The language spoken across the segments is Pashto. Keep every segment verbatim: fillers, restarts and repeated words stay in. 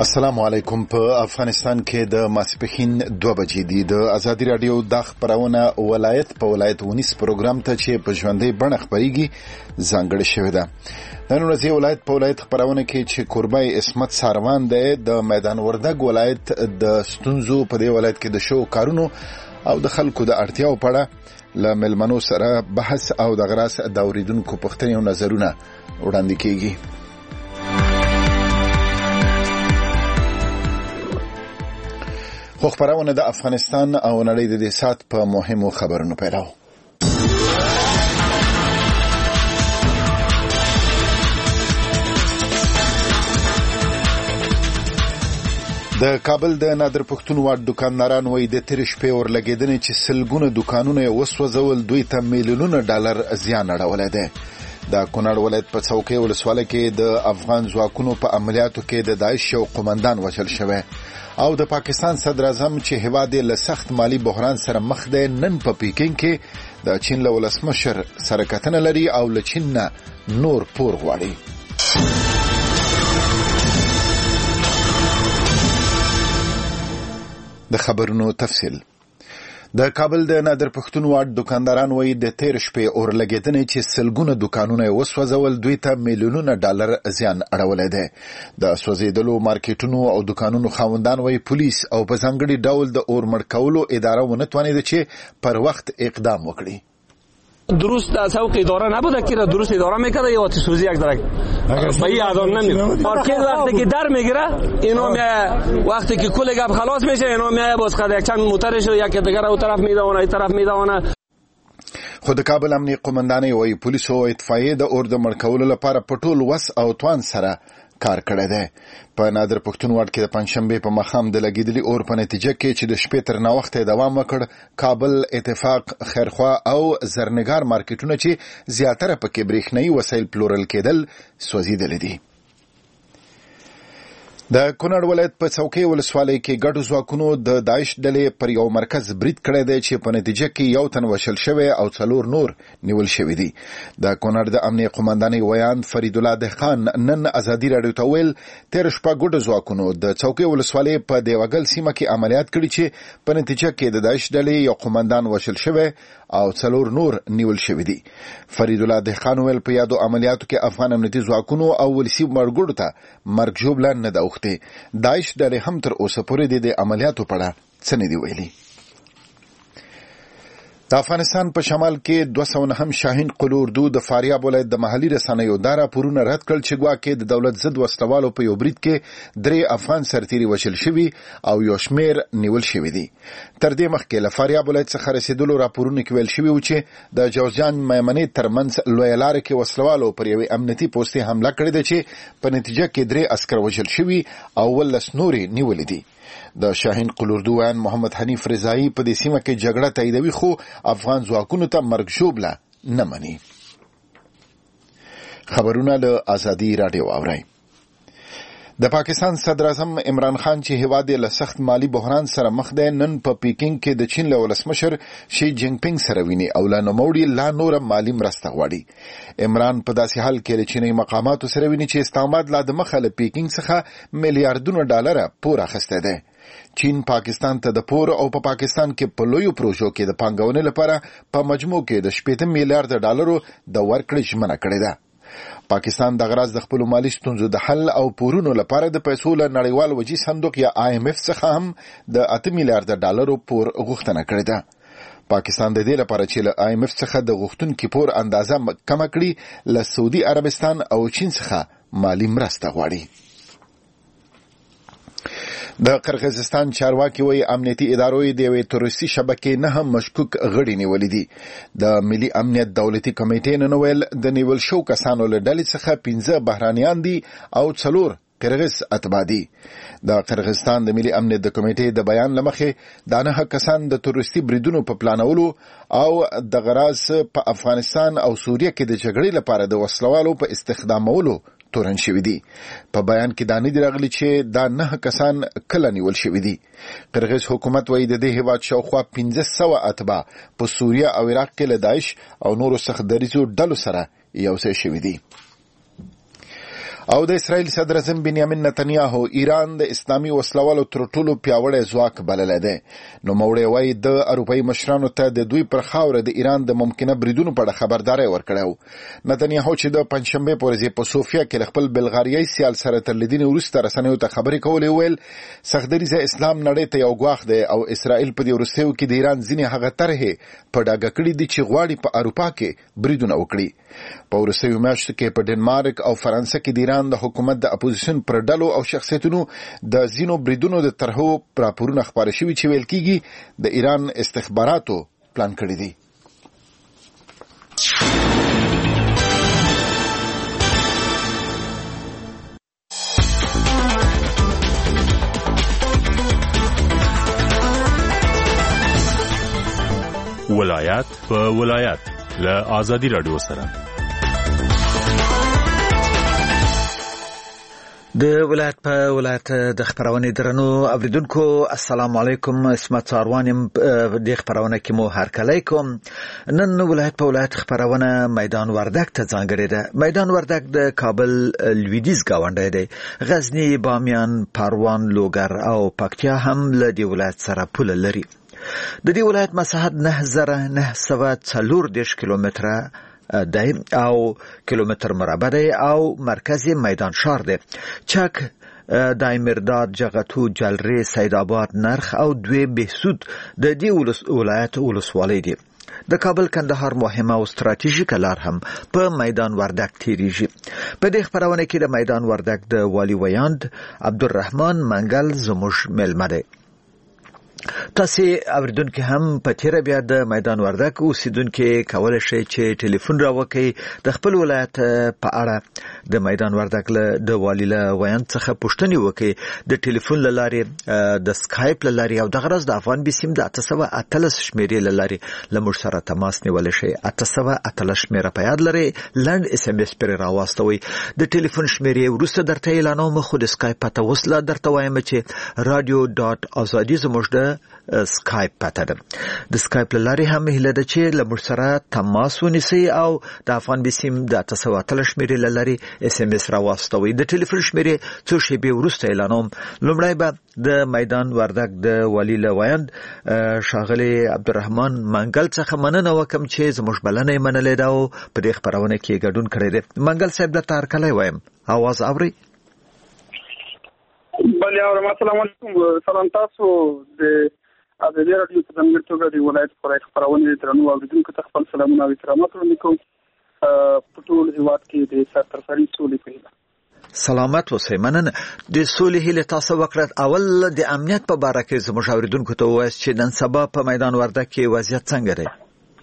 السلام علیکم. په افغانستان کې د ماسپښین دوه بجې دي. د ازادي رادیو د خبرونه ولایت په ولایت ونیس پروګرام ته چې په ژوندۍ بڼه خبريږي ځانګړې شوې ده. نن ورځ ولایت په ولایت خبرونه کې چې قربای اسمت ساروان دی د میدان وردګ ولایت د ستونزو په دې ولایت کې د شو کارونو او د خلکو د اړتیاو په اړه له ملمنو سره بحث او د غراس د اوریدونکو پوښتنې او نظرونه وړاندې کیږي. خو خبرونه د افغانستان او نړۍ د دې سات په مهمو خبرونو پیلاو. د کابل د نادر پښتون واډ دکانداران وایي د تیر شپې ورلګیدنې چې سلګونه دکانونه وسوځول دوی ته میلیونونه ډالر زیان اړولی دی. د کونړ ولایت په څوکۍ ولسوالۍ کې د افغان ځواکونو په عملیاتو کې د داعش یو قومندان وژل شوی او د پاکستان صدر اعظم چې هیواد له سخت مالی بحران سره مخ دی نن په پیکینګ کې د چین له ولسمشر سره کتنه لري او له چین نه نور پور غواړي. د خبرونو تفصیل. د کابل د نادر پښتون واډ دکانداران وایي د تیر شپې اورلګیدنې چې سلګونه دکانونه وسوځول دوی ته میلیونونه ډالر زیان اړولی دی. د سوځېدلو مارکیټونو او دکانونو خاوندان وایي پولیس او په ځانګړي ډول د اور مړ کولو اداره ونه توانېده چې پر وخت اقدام وکړي. درست از حق اداره نبوده که درست اداره میکرده یا آتش سوزی یک درک به این اعدام نمیده. مارکت وقتی که در میگیره اینا میایه وقتی که کل گپ خلاص میشه اینا میایه باز خد یک چند موترش و یک دیگر او طرف میدونه ای طرف میدونه. خود کابل امنیه قومندانۍ وایي پولیس او اطفائیه د اور د مړ کولو لپاره په ټول وس او توان سره کار کړی دی. په نادر پښتون واډ کې د پنځشنبې په ماښام د لګیدلي اور په نتیجه کې چې د شپې تر ناوخته دوام وکړ کابل، اتفاق، خیرخوا او زرنګار مارکیټونه چې زیاتره پکې برېښنايي وسایل پلورل کېدل سوځېدلي دي. د کونړ ولایت په څوکۍ ولسوالۍ کې ګډو ځواکونو د داعش ډلې پر یو مرکز برید کړی دی چې په نتیجه کې یو تن وژل شوی او څلور نور نیول شوي دي. د کونړ د امنیه قومندانۍ ویان فرید الله دهقان نن ازادي راډیو ته ویل تیر شپه ګډو ځواکونو د څوکۍ ولسوالۍ په دیوګل سیمه کې عملیات کړي چې په نتیجه کې د داعش ډلې یو قومندان وژل شوی او څلور نور نیول شوي دي. فرید الله دهقان ویل په یادو عملیاتو کې افغان امنیتي ځواکونو او ولسي مړګړو ته مرګ ژوبله نه ده اوښتې. داعش ډلې هم تر اوسه پورې د عملیاتو په اړه څه نه دي ویلي. د افغانستان په شمال کې دوه سوه نهم شاهین قل اردو د فاریاب ولایت د محلي رسنیو دا راپورونه رد کړل چې ګواکې د دولت ضد وسلوالو په یو برید کې درې افغان سرتیري وژل شوي او یو شمېر نیول شوي دي. تر دې مخکې له فاریاب ولایت څخه رسېدلو راپورونو کې ویل شوي و چې د جوزجان میمنې ترمنځ لویه لاره کې وسلوالو پر یوې امنیتي پوستې حمله کړې ده چې په نتیجه کې درې عسکر وژل شوي او ولس نورې نیولې دي. د شاهین قل اردو ویان محمد حنیف رضایی په دې سیمه کې جګړه تاییدوي خو افغان ځواکونو ته مرګ ژوبله نه مني. خبرونه له ازادي راډیو اورئ. د پاکستان صدر اعظم عمران خان چې هیواد له سخت مالی بحران سره مخ دی نن په پیکینګ کې د چین له ولسمشر شي جینګ پینګ سره ویني او لا نوموړي لا نور مالی مرسته غواړي. عمران په داسې حال کې له چیني مقاماتو سره ویني چې استعماد لا د مخه له پیکینګ څخه میلیارډونه ډالر پور اخیستی دی. چین پاکستان ته د پور او په پا پاکستان کې په لویو پروژو کې د پانګونې لپاره په مجموع کې د شپېته میلیارډ ډالرو د ورکړې ژمنه کړې ده. پاکستان د غراض د خپل مالی ستونزو د حل او پورونو لپاره د پیسو له نړیوال وجي صندوق یا آی ایم اف څخه هم د اته میلیارډ ډالرو پور غوښتنه کړې ده. پاکستان د دې لپاره چې له آی ایم اف څخه د غوښتونکي پور اندازه کمه کړي له سعودي عربستان او چین څخه مالی مرسته غواړي. د قرغیزستان چارواکي وایي امنیتي ادارو د یوې تروریستي شبکې نه هم مشکوک غړي نیولي دي. د ملي امنیت دولتي کمیټې نن ویل د نیول شو کسانو له ډلې څخه پنځه بهرانیان دي او څلور قرغیز اتباع دي. د قرغیزستان د ملي امنیت د کمیټې د بیان له مخې دا نهه کسان د تروریستي بریدونو په پلانولو او د غراض په افغانستان او سوریه کې د جګړې لپاره د وسلوالو په استخدامولو تورن شوی دي. په بیان کې دا نه دی راغلی چې دا نه کسان کله نیول شوی دي. قرغیز حکومت وایي د دې هیواد شاوخوا پنځه سوه اتباع په سوریه او عراق کې له داعش او نورو سخت دریځو ډلو سره یو ځای شوي دي. او د اسرائیل صدر اعظم بنیامین نتنیاهو ایران د اسلامي وسلوالو تر ټولو پیاوړی ځواک بللی دی. نو موړی وایي د اروپایي مشرانو ته د دوی پر خاوره د ایران د ممکنه بریدونو په اړه خبرداری ورکړی. نتنیاهو چې د پنجشنبې په ورځ په سوفیا کې خپل بلغاریایي سیال سره تر لیدنې وروسته رسنیو ته خبرې کولې ویل سختدریځه اسلام نړۍ ته یو ګواښ دی او اسرائیل په دې وروستیو کې د ایران ځینې هغه طرحې په ډاګه کړي دي چې غواړي په اروپا کې بریدونه وکړي. په وروستیو میاشتو کې په ډنمارک او فرانسه کې د ایران د حکومت د اپوزیشن پر ډلو او شخصیتونو د ځینو بریدونو د طرحو راپورونه خپاره شوي چې ویل کېږي د ایران استخباراتو پلان کړي دي. ولایت په ولایت له آزادی رادیو سره د ولایت په ولایت د خبرونه درنو اوریدونکو السلام علیکم. اسمت ساروانم د خبرونه کې مو هر کله کوم. نن ولایت په ولایت خبرونه میدان وردک ته ځانګړی ده. میدان وردک د کابل لویدیځ گاونډی دی. غزنی، بامیان، پروان، لوګر او پکتیا هم له دې ولایت سره پوله لري. د دې ولایت مساحت نه زره نه سوه څلور دېرش کیلومتره دی او کیلومتر مربع دی او مرکز میدان شار دی. چک، دایمرداد، جغتو، جلری، سید آباد، نرخ او دوی بهسود د دې ولایت ولسوالۍ دي. د کابل کندهار مهمه او ستراتیژیکه لار هم په میدان وردک تیریږي. په دې خبرونه کې د میدان وردک د والی ویاند عبدالرحمن منګل زموږ مېلمه دی. تاسو اوریدونکو هم په تیر بیا د میدان وردک اوسیدونکو کولای شئ چې ټلیفون راوکړئ د خپل ولایت په اړه د میدان وردک له د والی له ویاند څخه پوښتنه وکړئ د ټلیفون لارې د سکایپ لارې او د غرض د افغان بسیم د اته سوه اتلس شمیرې لارې له موږ سره تماس نیولای شئ. اته سوه اتلس شمیره په یاد لرئ. لنډ اس ام اس پر راواستوي. د ټلیفون شمیرې وروسته درته اعلانوم. خو د سکایپ پته وسله درته وایم چې رادیو ډاټ ازادي زموږ د سکایپ پته ده. د سکایپ لارې هم هله ده چې له موږ سره تماس ونیسئ او د افغان بسیم د اته سوه اتلس شمیرې لارې اس ام اس راواستوي. د ټلیفون شمیرې څو شیبې وروسته اعلانوم. لومړی به د میدان وردک د والی له ویاند ښاغلي عبدالرحمن منګل څخه مننه وکم چې زموږ بلنه یې منلې ده او په دې خبرونه کې ګډون کړی دی. منګل صاحب درته هرکلی وایم. اواز اورئ؟ بله اورم. السلام علیکم. سلام تاسو د ازادي رادیو په ځانګړې توګه د ولایت په اړه خبرونه درنو اوریدونکو ته خپل سلامونه او احترامات وړاندې کوم. په ټول هیواد کې د سرتاسري سولې په هیله سلامت اوسئ. مننه. د سولې هیله تاسو وکړه. اول د امنیت په اړه کې زموږ اوریدونکو ته وایي چې نن سبا په میدان وردک کې وضعیت څنګه دی؟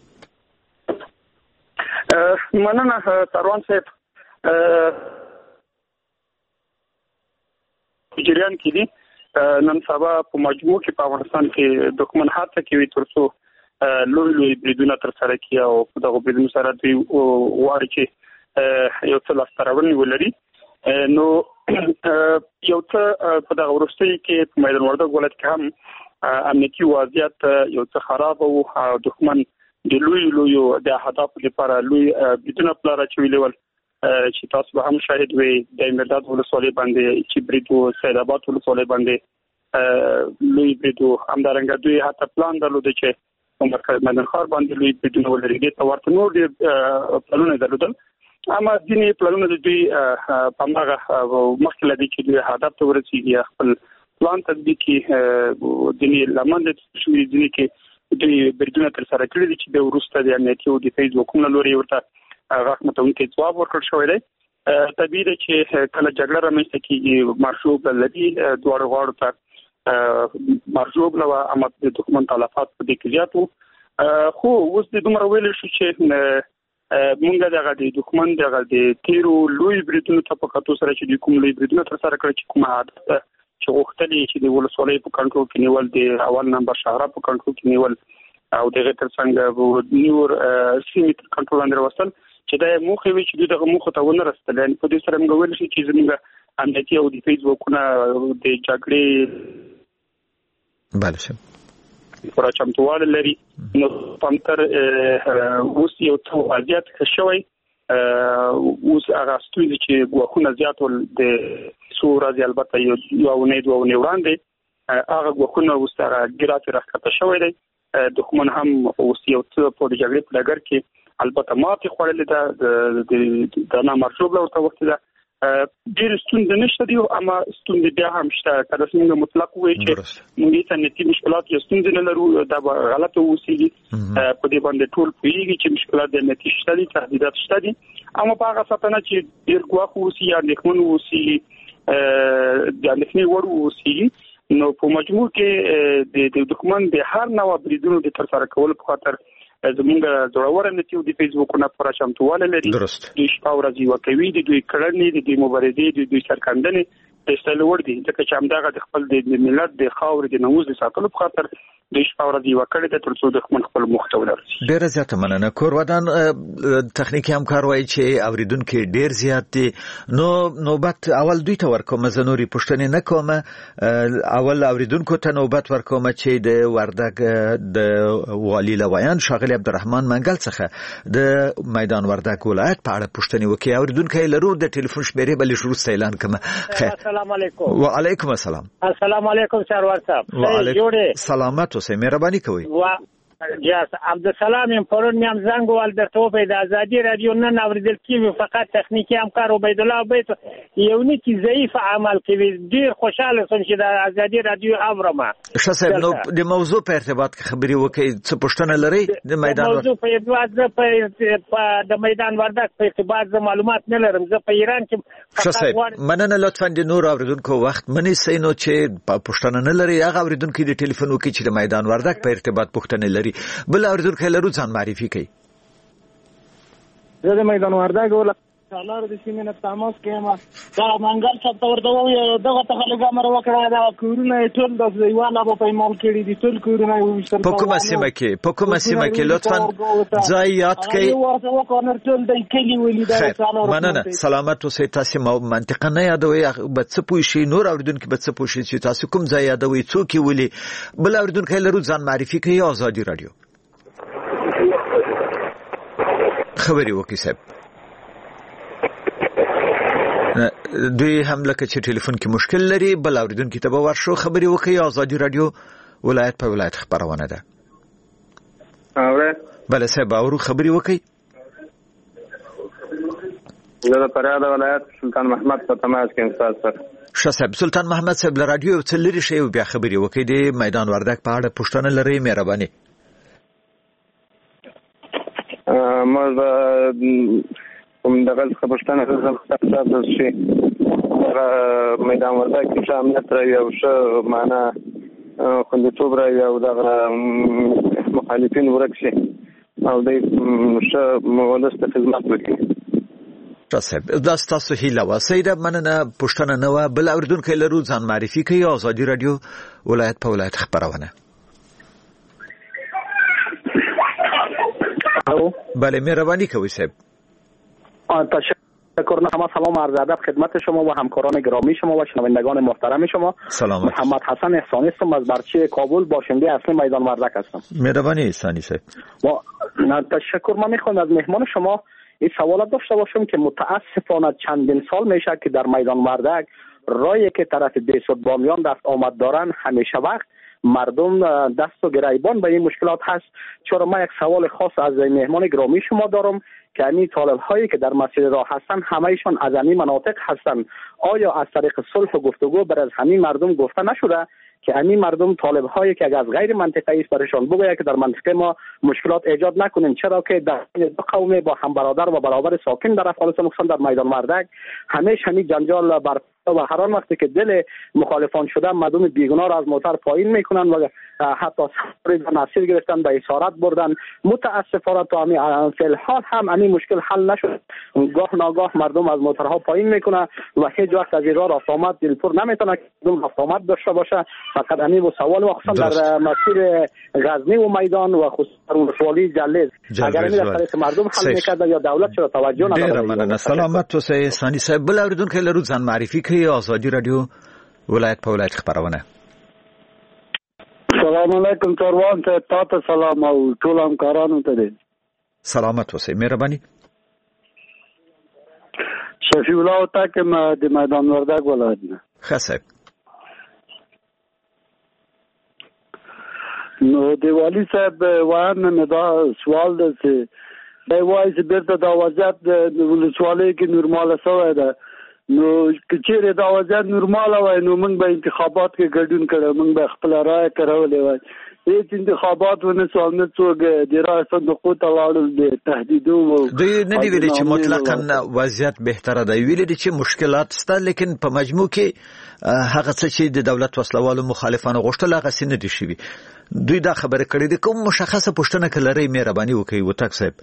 مننه ساروان صاحب. جریان کې دي نن سبا په مجموع کې په افغانستان کې دښمن هڅه کوي ترڅو لوی لوی بریدونه تر سره کړي او په دغه بریدونو سره دوی غواړي چې یو څه لاسته راوړنې ولري. نو یو څه په دغه وروستیو کې په میدان وردک ولایت کې هم امنیتي وضعیت یو څه خراب او دښمن د لوی لوی د اهدافو لپاره لوی بریدونه پلان اچولي ول چې تاسو به هم شاهد وي. د مرداد ولسوالۍ باندې چې برید و، سید آباد ولسوالۍ باندې لوی برید و. همدارنګه دوی حتی پلان درلود چې په مرکز میدان ښار باندې لوی بریدونه ولري. دې ته ورته نور ډېر پلانونه درلودل. اما ځینې پلانونه د دوی په هماغه مخکې له دې چې دوی هدف ته ورسېږي خپل پلان تطبیق کړي ځینې له منځه شوي، ځینې کې دوی بریدونه تر سره کړي دي چې د وروسته د امنیتي او دفاعي ځواکونو له لورې ورته غاښ متونکي ځواب ورکړل شوی دی. طبیعي ده چې کله جګړه رامنځته کېږي مرشوب لدي دواړو غاړو ته مرشوب له اما د دښمن تلفات په دې کې زیات وو. خو اوس د دومره ویل شو چې مونږ دغه د دښمن دغه د تیرو لوی بریدونو ته په کتو سره چې د کوم لوی بریدونه تر سره کړي چې کومه عادت چې غوښتل چې د ولسوالۍ په کنټرول کې نیول، د اول نمبر شهره په کنټرول کې نیول او دغه ترڅنګ نور سیمې تر کنټرول لاندې راوستل چې دا موخه وي چې دغه موخه ته ونه رسیدل. یعنې په دې سره موږ ویل شو چې زموږ امنیتي او دفاعي ځواکونه د جګړې بله شم پوره چمتووالی لري. نو پمتر اوس یو څه وضعیت ښه شوی اوس هغه ستونزې چې غوښونه زیات ول د څو ورځې البته یو نه دوه نه وړاندې هغه غوښونه اوس هغه ګرافي راکته شوې ده دښمن هم اوس یو څه په جګړې په ډګر کې البته ماتې خوړلې ده د نامرجوب ورته وخت ده ډېر ستونزې نشته دي اما ستونزې بیا هم شته کله چې موږ مطلق وایو چې موږ ته نتي مشکلات یا ستونزې نه لرو دا غلطه اوسېږي په دې باندې ټول پوهېږي چې مشکلات د نتي شته دي تهدیدات شته دي اما په هغه ساتنه چې ډېر ګواښ اوسي یا اندېښمن اوسي د اندېښنې وړ اوسي نو په مجموع کې د دښمن د هر نوع بریدونو د ترسره کولو په خاطر زمونږ زړور نتیو د فیسبوک نه پر شامتواله لري د شپه ورځې وکوي د دوی کړنې د مبارزې د دوی سرکندنې د استایل ور دي ځکه چې همدغه د خپل د ملت د خاور د نموز د ساتلو په خاطر د شپه ورځې وکړي د ترڅو د خپل خپل مخته ولرسي. ډیر زیات مننه. کور ودان تخنیکی همکار وایي چې اوریدونکو ډیر زیات دي نو نوبت اول دوی ته ورکوم زنوري پښتنې نه کوم اول اوریدونکو ته نوبت ورکوم چې د وردګ د والی لویان شاغلی عبدالرحمن منګل څخه د میدان وردګ ولایت په اړه پښتنې وکي. اوریدونکو لرو د ټلیفون شمیرې بلې شروع اعلان کوم. السلام علیکم. وعلیکم السلام. السلام علیکم سرور صاحب. وعلیکم سلامت اوسئ مهرباني کوئ. جاس عبدالسلام ام پرون میم زنگ ول در تو به آزادی رادیو نن اوریدل کی فقط تکنیکی همکار عبیدالله بیت یونی کی ضعیف عمل کوي ډیر خوشاله سم چې د آزادی رادیو اورم. شاسب نو د موضوع په ارتباط خبري وکي څه پښتنه لري د میدان موضوع په ارتباط په د میدان وردګ په ارتباط معلومات نه لرم. زه په ایران کې شاسب مننه لطفا د نور اوریدونکو وخت منی سینو چې پښتنه نه لري هغه اوریدونکو د ټلیفون وکي چې د میدان وردګ په ارتباط پښتنه لري بل اوریدونکو لرو ځان معرفي کوي. زه د میدان وردګ ولا سالار د سیمې نه تماس کوم. دا منګل څخه ورته وایي دغه ته خلک امر وکړه دا کورونه ټول د ځایوالو په پیمال کړي دي ټول کورونه وشتل. په کومه سیمه کې په کومه سیمه کې لطفا ځای یاد کړئ. ورته وکړه ټول د کلی ولې دا سالار. مننه سلامت اوسئ. تاسو منطقه نه یادوي به څه پوه شي نور اوریدونکو به څه پوه شي چې تاسو کوم ځای یادوي څوک ولې بل اوریدونکو لرو ځان معرفي کوي. آزادی رادیو خبري وکي صاحب. دوی هم لکه چې ټلیفون کې مشکل لري بل اوریدونکو ته به ورشو خبري وکي. آزادی رادیو ولایت په ولایت خبرونه ده. اوره بل صاحب اورو خبري وکي. زه د فراد ولایت سلطان محمد په تماس کې استاد سره. شاسب سلطان محمد صاحب له رادیو څخه لري شی بیا خبري وکي د میدان وردګ په اړه پښتنه لري مهرباني. مر کوم دغه خبرستانه زړه د شي میدان وردګ کې امنیت راوي او ش معنا خوندیتوب راوي او دغه مخالفین ورکشي او د ش مولست خدمت وکړي. شاسب دا تاسو هیله وسیده مننه پښتنه نو بل اوریدونکو لرو ځان معرفي کوي. آزادی رادیو ولایت په ولایت خبرونه. بله مهربانی کوي صاحب. تشکر. نما سلام عرض ادب خدمت شما و همکاران گرامی شما و شنوندگان محترم شما. سلام. محمد حسن احسانی هستم از برچه کابل باشنده اصلی میدان وردګ هستم. مهربانی احسانی صاحب. و تشکر. من میخوام از مهمان شما این سوالات داشته باشم که متاسفانه چندین سال میشه که در میدان وردګ رایی که طرف بیسود بامیان دست آمد دارن همیشه وقت مردم دست و گریبان به این مشکلات هست. چرا من یک سوال خاص از مهمان گرامی شما دارم که این طالب هایی که در مسیر راه هستن همهشان از این مناطق هستن. آیا از طریق صلح و گفتگو بر از همین مردم گفته نشده که همین مردم طالب هایی که از غیر منطقه است برشان بگوید که در منطقه ما مشکلات ایجاد نکنیم، چرا که در دو قوم با هم برادر و برابر ساکن در افغانستان در میدان وردګ همیشه همین جنجال برپا و هر آن وقتی که دل مخالفان شده مردم بیگناه را از موتر پایین میکنن و حتی سفر نصیر گرفتن به اسارت بردن. متاسفانه تا همین فی الحال هم همین مشکل حل نشد. گاه ناگاه مردم از موترها پایین میکنه و هیچ وقت از این راه رفت آمد دلپور نمیتونه که مردم رفت آمد داشته باشه. فقط همین و سوال و خصوصا در مسیر غزنی و میدان و خصوصا ولسوالی جلز اگر این در طریق مردم حل میکرد یا دولت چرا توجه نداره. سلامت تو سه ثانی صاحب بل اوریدون که لرو ځان معرفي کوي. آزادی رادیو ولایت په ولایت خبرونه. سلام علیکم چاروان ته تاسو سلام او ټول همکارانو ته دې. سلامت اوسئ مهرباني. شفیع الله هوتک د میدان وردګ ولایت نه. ښه صاحب. نو د والي صاحب وانه نه دا سوال ده چې دا وایي چې بیرته دا وضعیت د ولسوالۍ کې نورماله شوی ده، نو که چیرې دا وضعیت نورماله وای نو موږ به انتخابات کې ګډون کړو، موږ به خپله رایه کړولې وای. هیڅ انتخابات ونه سو، نه څوک د رایې صندوقو ته لاړل د تهدیدونو. دوی نه دي ویلي چې مطلقاً وضعیت بهتره دی، ویلي دي چې مشکلات شته، لیکن په مجموع کې هغه څه چې د دولت وسلوالو مخالفانو غوښتل هغه څه نه دي شوي. دوی دا خبره کړې ده. کوم مشخصه پوښتنه که لرئ مهرباني وکړئ هوتک صاحب.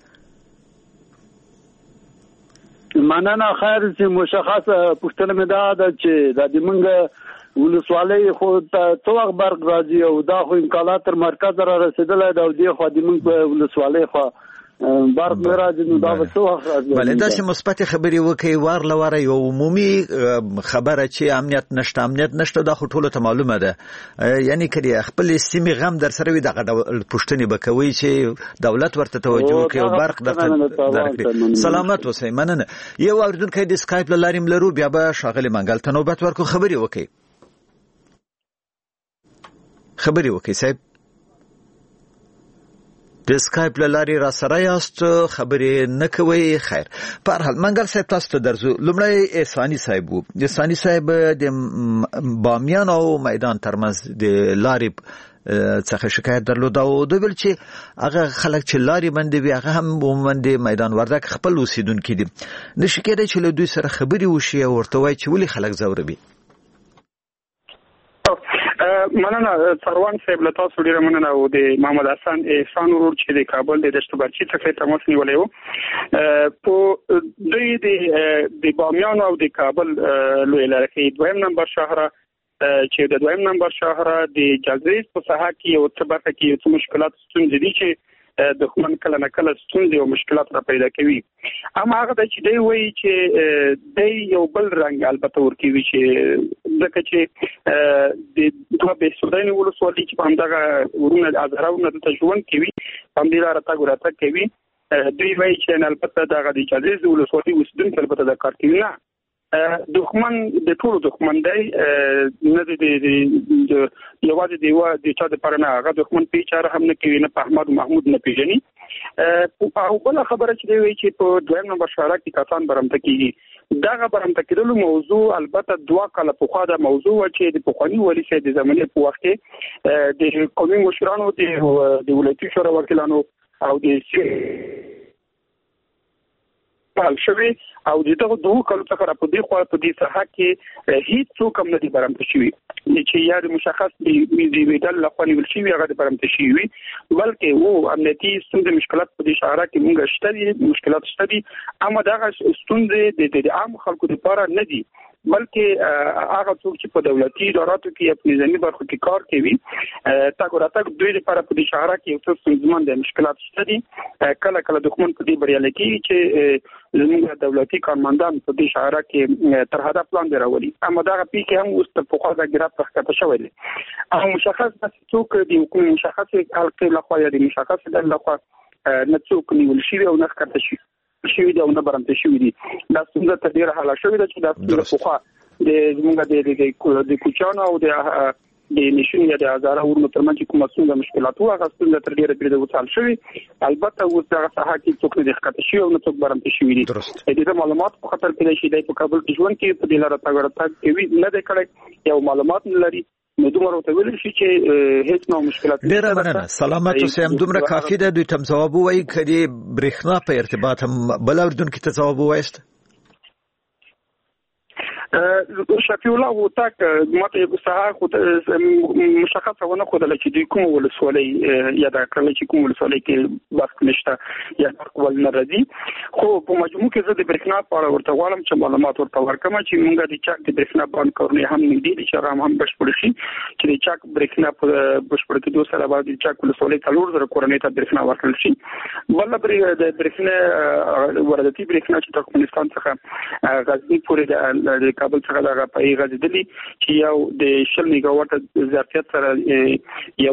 مننه. خیر چې مشخصه پوښتنه مې دا ده چې دا د موږ ولسوالۍ خو څو وخت برق راځي او دا خو امکانات تر مرکز را رسېدلی ده او دې خوا د موږ په ولسوالۍ خوا برق نه راځي، نو دا به څو وخت راځي. بله داسې مثبتې خبرې وکړئ وار له واره یو عمومي خبره چې امنیت نشته امنیت نشته دا خو ټولو ته معلومه ده، یعنی که د خپلې سیمې غم در سره وي دغه ډول پوښتنې به کوئ چې دولت ورته توجه وکړي او برق درته درکړي. سلامت اوسئ. مننه. یو اورېدونکی د سکایپ له لارې م لرو، بیا به ښاغلي منګل ته نوبت ورکړو. خبرې وکړئ خبرې وکړئ صاحب. د سکایپ له لارې را سره یاست، خبرې نه کوئ. خیر په هر حال منګل صاحب تاسو ته درځو. لومړی احساني صاحب و. احساني صاحب د بامیان او میدان ترمنځ د لارې څخه شکایت درلود او دوی ویل چې هغه خلک چې لارې باندې وي هغه هم عموما د میدان وردګ خپل اوسیدونکي دي. نشي کېدای چې له دوی سره خبرې وشي او ورته وایي چې ولې خلک ځوروي. مننه سروان صاحب له تاسو ډیره مننه او د محمد حسن احسان ورور چې د کابل د دشت برچی څخه تماس نیولې وو. په دوی د بامیان او د کابل لوی لاره کې دویم نمبر شهر چې د دویم نمبر شهر د جلریز په ساحه کې او څه برخه کې څه مشکلات ستونزې دي چې دښمن کله نه کله ستونزې او مشکلات را پیدا کوي. اما هغه د چې دی وایي چې دی یو بل رنګ البته ورکوي چې ځکه چې د دوه بهسوداني ولسوالۍ چې په همدغه ورونه د ازهراونه دلته ژوند کوي په همدې لاره تګ راتګ کوي. دوی وایي چې البته دغه د جلریز ولسوالۍ اوسېدونکي البته دا کار کوي. نه، دښمن د ټولو دښمن دی، نه د یوازې د یوه د چا دپاره نه، هغه دښمن په چاره هم نه کوي، نه په احمد محمود نه پېژني. او بله خبره چې دی وایي چې په دویم نمبر شهره کې کسان برمته کېږي. دغه برمته کېدلو موضوع البته دوه کاله پخوا دا موضوع وه چې د پخواني والي صاحب د زمانې په وخت کې د قومي مشرانو د ولایتي شورا وکیلانو او د حل شوی او د دغه دوه کلو څخه را په دې خوا په دې ساحه کې هیڅ څوک هم نه دي برمته شوي چې یا د مشخص د ویډل لخوا نیول شوي هغه د برمته شوي وي، بلکې و امنیتي ستونزې مشکلات په دې شهره کې مونږ شته دي، مشکلات شته دي، اما دغه ستونزې د عام خلکو لپاره نه دي، بلکې هغه څوک چې په دولتي اداراتو کې یا په نظامي برخو کې کار کوي تګ راتګ دوی لپاره په دې شهره کې یو څه ستونزمن دي، مشکلات شته دي. کله کله دښمن په دې بریالی کېږي چې زموږ دولتي کارمندان په دې شهره کې تر هدف لاندې راولي، اما دغه پیښې هم اوس تر پخوا د ګراف راښکته شوی دی. او مشخص داسې څوک د حکومت مشخصې حلقې لخوا یا د مشخصې ډلې لخوا نه څوک نیول شوي او نه ښکته شوي شوي دي او نه برمته شوي دي. دا ستونزه تر ډېره حاله شوې ده چې دا ستونزه پخوا د زموږ د کوچیانو او د د نشون یا د هزاره ورونو ترمنځ چې کومه ستونزه مشکلات وو هغه ستونزه تر ډېره پرې وصل شوې. البته اوس دغه ساحه کې څوک نه دي ښکته شوي او نه څوک برمته شوي دي. د دې معلومات په خاطر کېدای شي دی په کابل کې ژوند کوي، په دې لاره تګ راتګ کوي، نه دی کړی، یو معلومات نه لري، نو دومره ورته ویلی شي چې هیڅ نوع مشکلات نه. ډېره مننه. سلامت اوسئ. همدومره کافي ده. دوی ته هم ځواب ووایي. که د برېښنا په ارتباط هم بل اورېدونکي ته ځواب ووایست. شفیع الله هوتک ماته یو ساحه خو مشخصه ونه ښودله چې دوی کومه ولسوالۍ یاده کړله چې کوم ولسوالۍ کې برق نشته یا برق ول نه راځي، خو په مجموع کې زه د برېښنا په اړه ورته غواړم چې معلومات ورته ورکړم چې موږ د چک د برېښنا بانک کارونه هم نږدې دي چې هغه هم بشپړ شي، چې د چک برېښنا په بشپړ کېدو سره به د چک ولسوالۍ څلور زره کورنۍ ته برېښنا ورکړل شي. بله د برېښنا وارداتي برېښنا چې ترکمنستان څخه غزني پورې د کابل څخه دغه پای غځېدلي چې یو د شل میګاواټه ظرفیت سره یو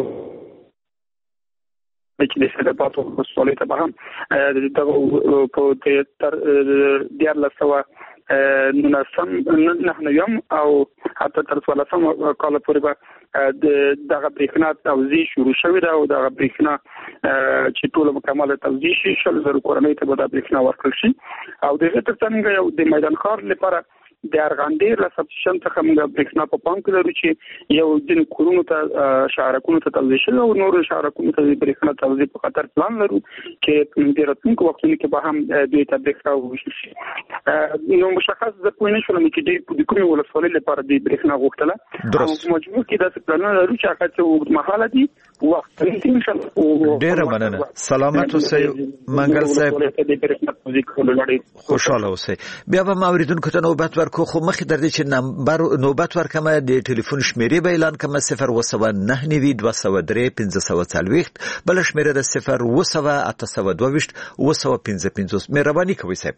چې د سلپاتو ولسوالۍ ته به هم دغه په تر دیارلس سوه نونسم نه نویم او حتی تر څوارلسم کال پورې به د دغه برېښنا توزیع شروع شوې ده او دغه برېښنا چې ټول مکمل توزیع شي شل زره کورنۍ ته به د برېښنا ورکړل شي او د دې ترڅنګ یو د میدان ښار لپاره د ارغندې له سبسټیشن څخه موږ برېښنا په پام کې لرو چې یو ځین کورونو ته شهرکونو ته توزیع شوی او نورو شهرکونو ته د برېښنا توزیع په خاطر پلان لرو چې د راتلونکو وختونو کې به هم دوی ته برېښنا وویشل شي. نو مشخص زه پوه نه شولم چې دوی د کومې ولسوالۍ لپاره د برېښنا غوښتله او په مجموع کې داسې پلانونه لرو چې هغه څه اوږدمهاله دي وخت ډېره مننه. سلامت اوسئ منګل صاحب، خوشاله اوسئ. بیا به اوریدونکو ته نوبت ورکړو خو مخکې در دې چې نمبر نوبت ورکمه د ټلیفون شمیرې به اعلان کمه صفر اوه سوه نهه نوي دوه سوه درې پنځه سوه څلوېښت، بله شمیره د صفر اوه سوه اته سوه دوه ویشت اوه سوه پنځه پنځوس. مهرباني کوئ صاحب.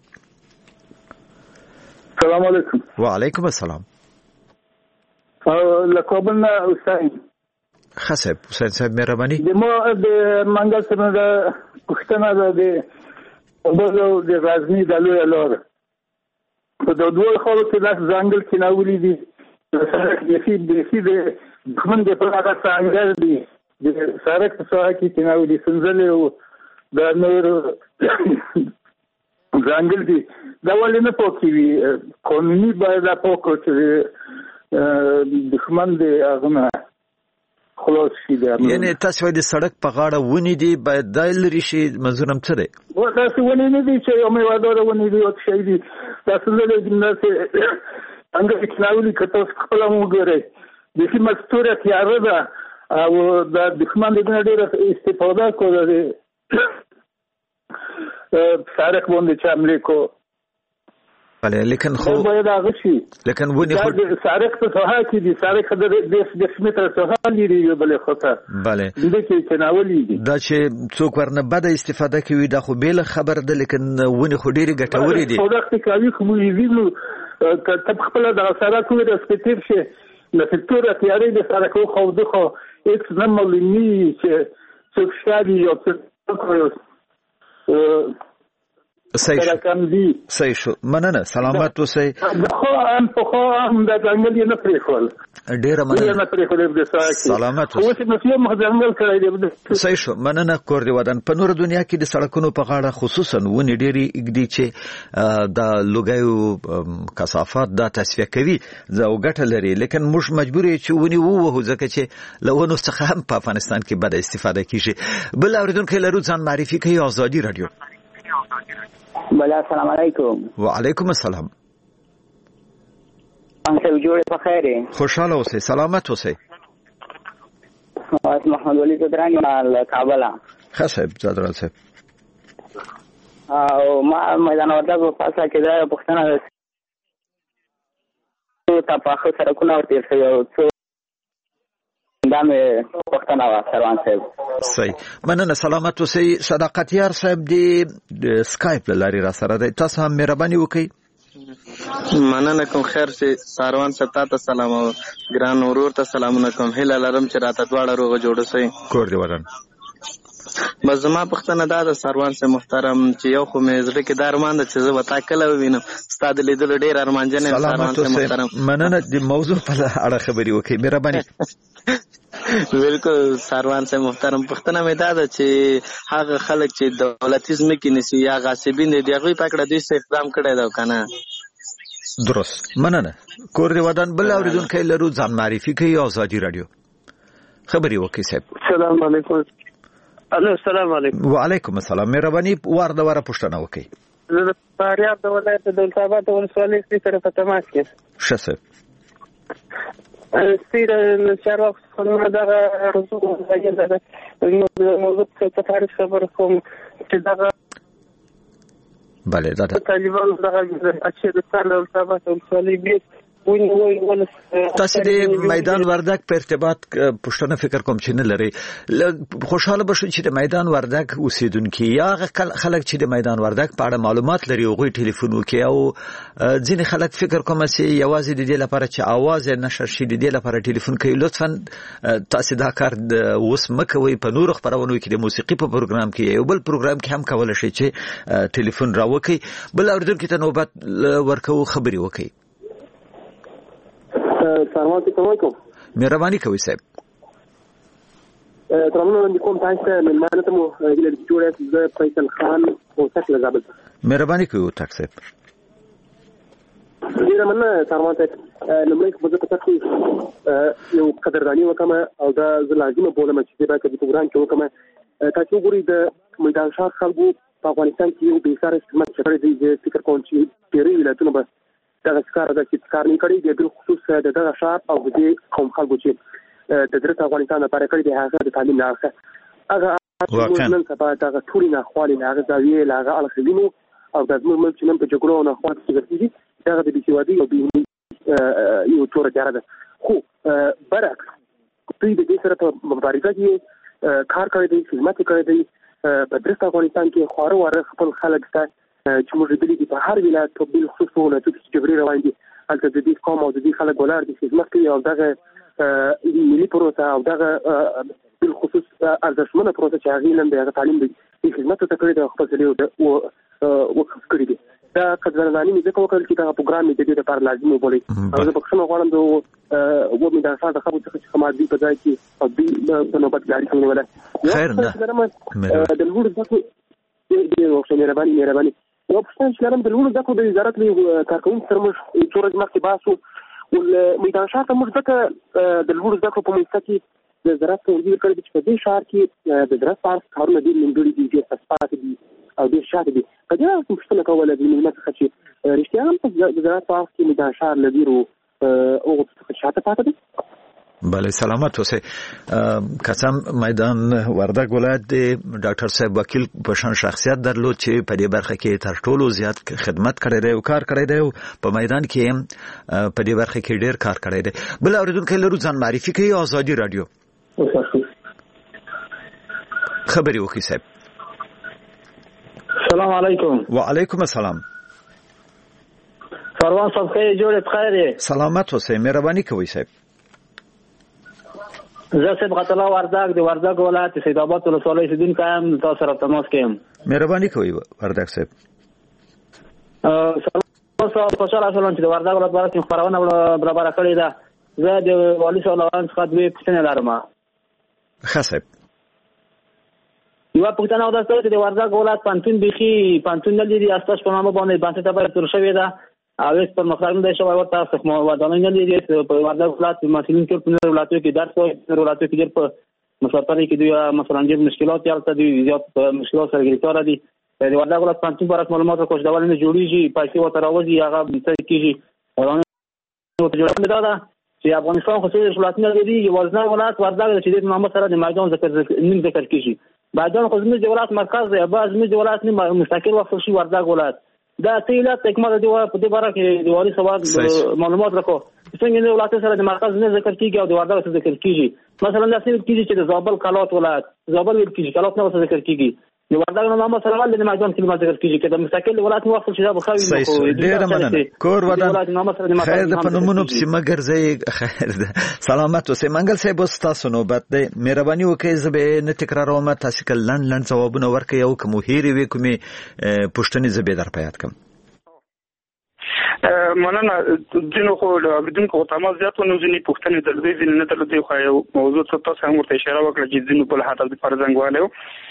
سلام علیکم. وعلیکم السلام. له کابل نه حسین. ښه صاحب حسین صاحب مهرباني. د ما د منګل څخه د پوښتنه ده د د غزني د لویه لاره په د دوه خلکو کې داس ځنګل کې ناولې دي د فی د فی د دښمن د په هغه څنګه دي د سړک په ساحه کې ناولې سنځلې او د نور ځنګل دي دا ولې نه پوکي وي قانوني باید پوکو چې دښمن د هغه خلاص شي. یعنی تاسو د سړک په غاړه ونی دي باید دایل لري شي منظورم څه دی؟ و تاسو ونی نه دي چې یو مې واداره ونی دي او شي دي تاسو له دې نه څه څنګه کلاولي کته خپل مو ګورئ د فی مستوره تیار ده او د دښمن د ډېر استفاده کوي سړک باندې چې حمله کو بله لیکن خو باید هغه شي لیکن ونی خو سړک په ساحه کې دي سړک د دېس متر ساحه لري یو بل خطر بله د دې کې تناولي دي دا چې څوک ورنه بد استفاده کوي دا خو بیل خبر ده لیکن ونی خو ډېری ګټوري دي. خو دا کوي خو ویلو ته خپل د سړک ور سپیټر شي د فکتور تیارې د سړک خو د خو اکس نه ملني چې څوک شادي یو څه صحیح شو صحیح شو مننه. سلامت اوسئ. خو هم په خو هم د ځنګل نه پریخول ډېره مننه. نه پریخول د ساکي سلامت اوسئ. اوس نو یو ځنګل کړی دی. صحیح شو مننه. کور دی ودان په نور دنیا کې د سړکونو په غاړه خصوصا ونی ډېری اګدي چې د لوګیو کثافات دا تصفیه کوي زه وګټه لري لیکن موږ مجبور یو چې ونی ووهو ځکه چې لونو څخه هم په افغانستان کې بد استفاده کیږي. بل اوریدونکو لرو ځان معرفي کوي آزادي رادیو. بلا السلام علیکم. وعلیکم السلام. انت جوړ په خیر. خوشاله اوسئ. سلامت اوسئ. اس محمد ولی زدرانی مال کابل. ښه صاحب زدران صاحب. او ما میدان وردګ په فاصله کې دا پښتنه ته په خو سره کو نه ورته شو دا مې پښتنه وا سروان صاحب. صحیح مننه. سلامت اوسئ. صداقت یار صاحب د سکایپ لاري را سره دی تاسو هم مهرباني وکړئ. مننه کوم خیر سي سروان صاحب ته سلام او ګران ورور ته سلامونه کوم هله لرم چې راته دواړه روغ جوړ سي کور دی ودان. بس زما پښتنه دا د سروان صاحب محترم چې یو خو مې زړه کې دارمان د چې زه وتا کله وینم ستاد لیدل ډیر ارمانجن سروان صاحب محترم. مننه د موضوع په اړه خبري وکړئ مهرباني. بالکل سروان صاحب محترم پښتنه مې دا ده چې هغه خلک چې دولتیزم کې نسی یا غاصبین دي هغه پکړه دوی څه اقدام کړی دا کنه. درست مننه. کور دی ودان. بل اوریدونکو لرو ځان معرفي کوي آزادي رادیو. خبري وکړئ صاحب. السلام علیکم. الو السلام علیکم. وعلیکم السلام. مهرباني ورده وره پښتنه وکړئ. زه د فاریاب د ولایت د دولت آباد ولسوالۍ سره په تماس کې. ښه صاحب. سیر چارواکو څخه دغه رسوم راځي د موضوع په تاریخ خبر کوم چې دغه بله دا طالبان دغه اچې د څار له تابع ولسوالۍ بیت تاسو د میدان وردګ په ارتباط پښتنه فکر کوم چې نه لري خوشاله بشو چې د میدان وردګ اوسیدونکو یا خلک چې د میدان وردګ په اړه معلومات لري او غوي ټلیفون وکي او ځینې خلک فکر کوم چې یوازې د دې لپاره چې आवाज نشر شي د دې لپاره ټلیفون کوي لطفا تاسو دا کار اوس مکوي په نور خبرونو کې د موسیقي په پروګرام کې یو بل پروګرام کې هم کول شي چې ټلیفون راوکي بل اوریدونکو ته نوبت ورکو خبري وکي سلام علیکم مهرباني کوي صاحب ترمنو کوم تاسو من معنی ته مو د جوړه د فیصل خان او څخه زابل مهرباني کوي تاسو صاحب ډیر مننه سلامات لمړی په دغه تاسو یو قدردانی وکم او دا لازمه بولم چې دا د پروګرام کې وکم تاسو ګوري د میدان شاه خلکو په افغانستان کې یو بیساره خدمت شری دی فکر کوم چې ډیری ولایتونه به دا ښکار د چې کار نه کړی دی بل خصوص د دغه شار او د قوم خلکو چې د درته افغانستان لپاره کړی دی هغه د تعلیم نه هغه نن سبا دغه ټول نه خالي نه هغه زاویه لاغه الخلینو او د زموږ چې نن په جګړو نه خاص کیږي دغه د بيسوادي او د یو تور جاره ده خو برعکس دوی د دې سره په مبارزه کې کار کوي د خدمت کوي د په درته افغانستان کې خورو ور خپل خلک ته چې موږ د دې په هر ولایت په بل خصوص ولایت کې جبري روان دي هلته د دې قوم او د دې خلک ولر د خدمت کوي او دغه ملي پروسه او دغه بل خصوص ارزښتمنه پروسه چې هغه نن د تعلیم د خدمت ته کوي د خپل ځای او وقف کړی دي دا قدرمنانی مې ځکه وکړل چې دا پروګرام د دې لپاره لازم وبولي او زه په څنګه غواړم د و مې د افغان خبرو څخه چې خمادي په ځای کې او دې په نوبت جاری کوي ولا خیر نه د لور ځکه دې وخت مهرباني مهرباني یو پښتون چې لرم د لور ځکه د وزارت له کارکونکو سره موږ څورج مخکې باسو ول میدان شاه ته موږ ځکه د لور ځکه په منځ کې د زراعت په ویل کړی چې په دې شهر کې د زراعت پارک کارونه دي منډوري دي چې اساسات دي او د شاته دي په دې کوم څه کوله د ملت څخه چې رښتیا هم په زراعت پارک کې میدان شاه لدیرو او څه شاته پاتې دي بله سلامت اوسئ قسم میدان وردګ ولایت د ډاکټر صاحب وکیل په شان شخصیت درلود چې په دې برخه کې تر ټولو زیات خدمت کړی دی او کار کړی دی په میدان کې په دې برخه کې ډیر کار کړی دی بل اوریدونکو لرو ځان معرفي کوي آزادي رادیو خبري وکي صاحب السلام علیکم وعلیکم السلام فروان صاحب خیر جوړ خیر سلامت اوسئ مهرباني کوي صاحب زه صاحب غتلا وردګ د وردګ ولایت سید آباد ولسوالۍ سیدونکو هم تاسو سره تماس کوم مهرباني کوي وردګ صاحب سلام صاحب خوشاله شوم چې د وردګ ولایت باره کې خبرونه برابر کړې ده زه د والي صاحب لوان څخه دوی پوښتنه لرم ښه صاحب یو پوښتنه ده چې د وردګ ولایت پانتون بيخي پانتون نه لري اساس په نامه باندې باندې ته پر تر شوې ده او اس پر مخارج د شوی ورته څخه مو ودانې نه لري په وردګ ولایت مسلمان کې په ولایتو کې درس وایي په ولایتو کې په مسافرۍ کې دوی مثلا جې مشکلات یالته دي زیات مشکلات سره ګریټار دي د وردګ ولایت پانتون پر معلومات کوښ ډول نه جوړیږي پیسې وته راوځي هغه څه کیږي ورانه ته جوړه ده چې افغانستان خصوصي ولایتونه لري یو ځنه ولایت وردګ چې د نامه سره د میدان ذکر نیم ذکر کیږي بعدان خو زموږ د ولایت مرکز دی بعض زموږ د ولایت نه مستقل وقف شي وردګ ولایت دا تیلات تکمل دی په دې باره کې د والي صاحب معلومات راکو څنګه د ولایت سره د مرکز نه ذکر کیږي او د وردګ سره ذکر کیږي مثلا د سیمه کیږي چې د زابل کلات ولایت زابل ویل کیږي کلات نه ذکر کیږي د وردګ نامه سره ول د میدان کلمه ذکر کیږي چې د مستقل ولایت وقف شي دا بخوي خو ډیر مننه کور ودان خیر د پنومونو په مگر زي خیر سلامت اوسئ منګل صاحب تاسو نوبت دی مهرباني وکړئ زه نه تکراروم تاسو کله لند لند ځوابونه ورکړئ او کوم هېری وي کومي پښتني زبې در پیات کوم مننه دینو خو بدون کو تماس زیات نو ځینې پښتني د دې ځینې نه تل دی خو یو موضوع څه تاسو هم ورته اشاره وکړه چې دینو په هاته د فرزنګ والو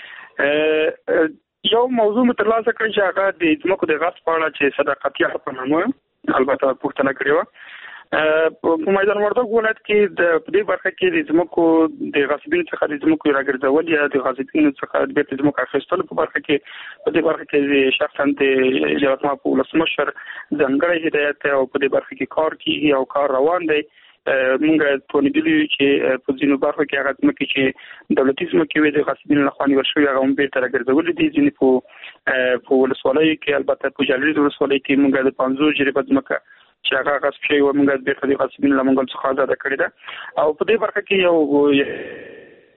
یو موضوع مترلاسه کړی چې هغه د ځمکو د غصب په اړه چې صداقتي په نامه البته پښتنه کړی و په میدان وردګ ولایت کې د دې برخه کې د ځمکو د غصبین څخه د ځمکو راګرځول یا د غصبین څخه د بیت ځمکو اخیستل په برخه کې په دې برخه کې شخصا د جواب ما په ولسمشر ځانګړی هدایت او په دې برخه کې کار کیږي او کار روان دی مونږ ته نګلی چې په ځینو برخو کې هغه ځمکې چې دولتي ځمکې وي د غصبین لخوا نیول شوې هغه هم بیرته راګرځول دي ځینې په په ولسوالۍ کې البته په جلال ولسوالۍ کې مونږ د پنځو جریبه ځمکه چې هغه غصب شوی و موږ بیرته د غصبین له منګل څخه آزاد کړی ده او په دې برخه کې یو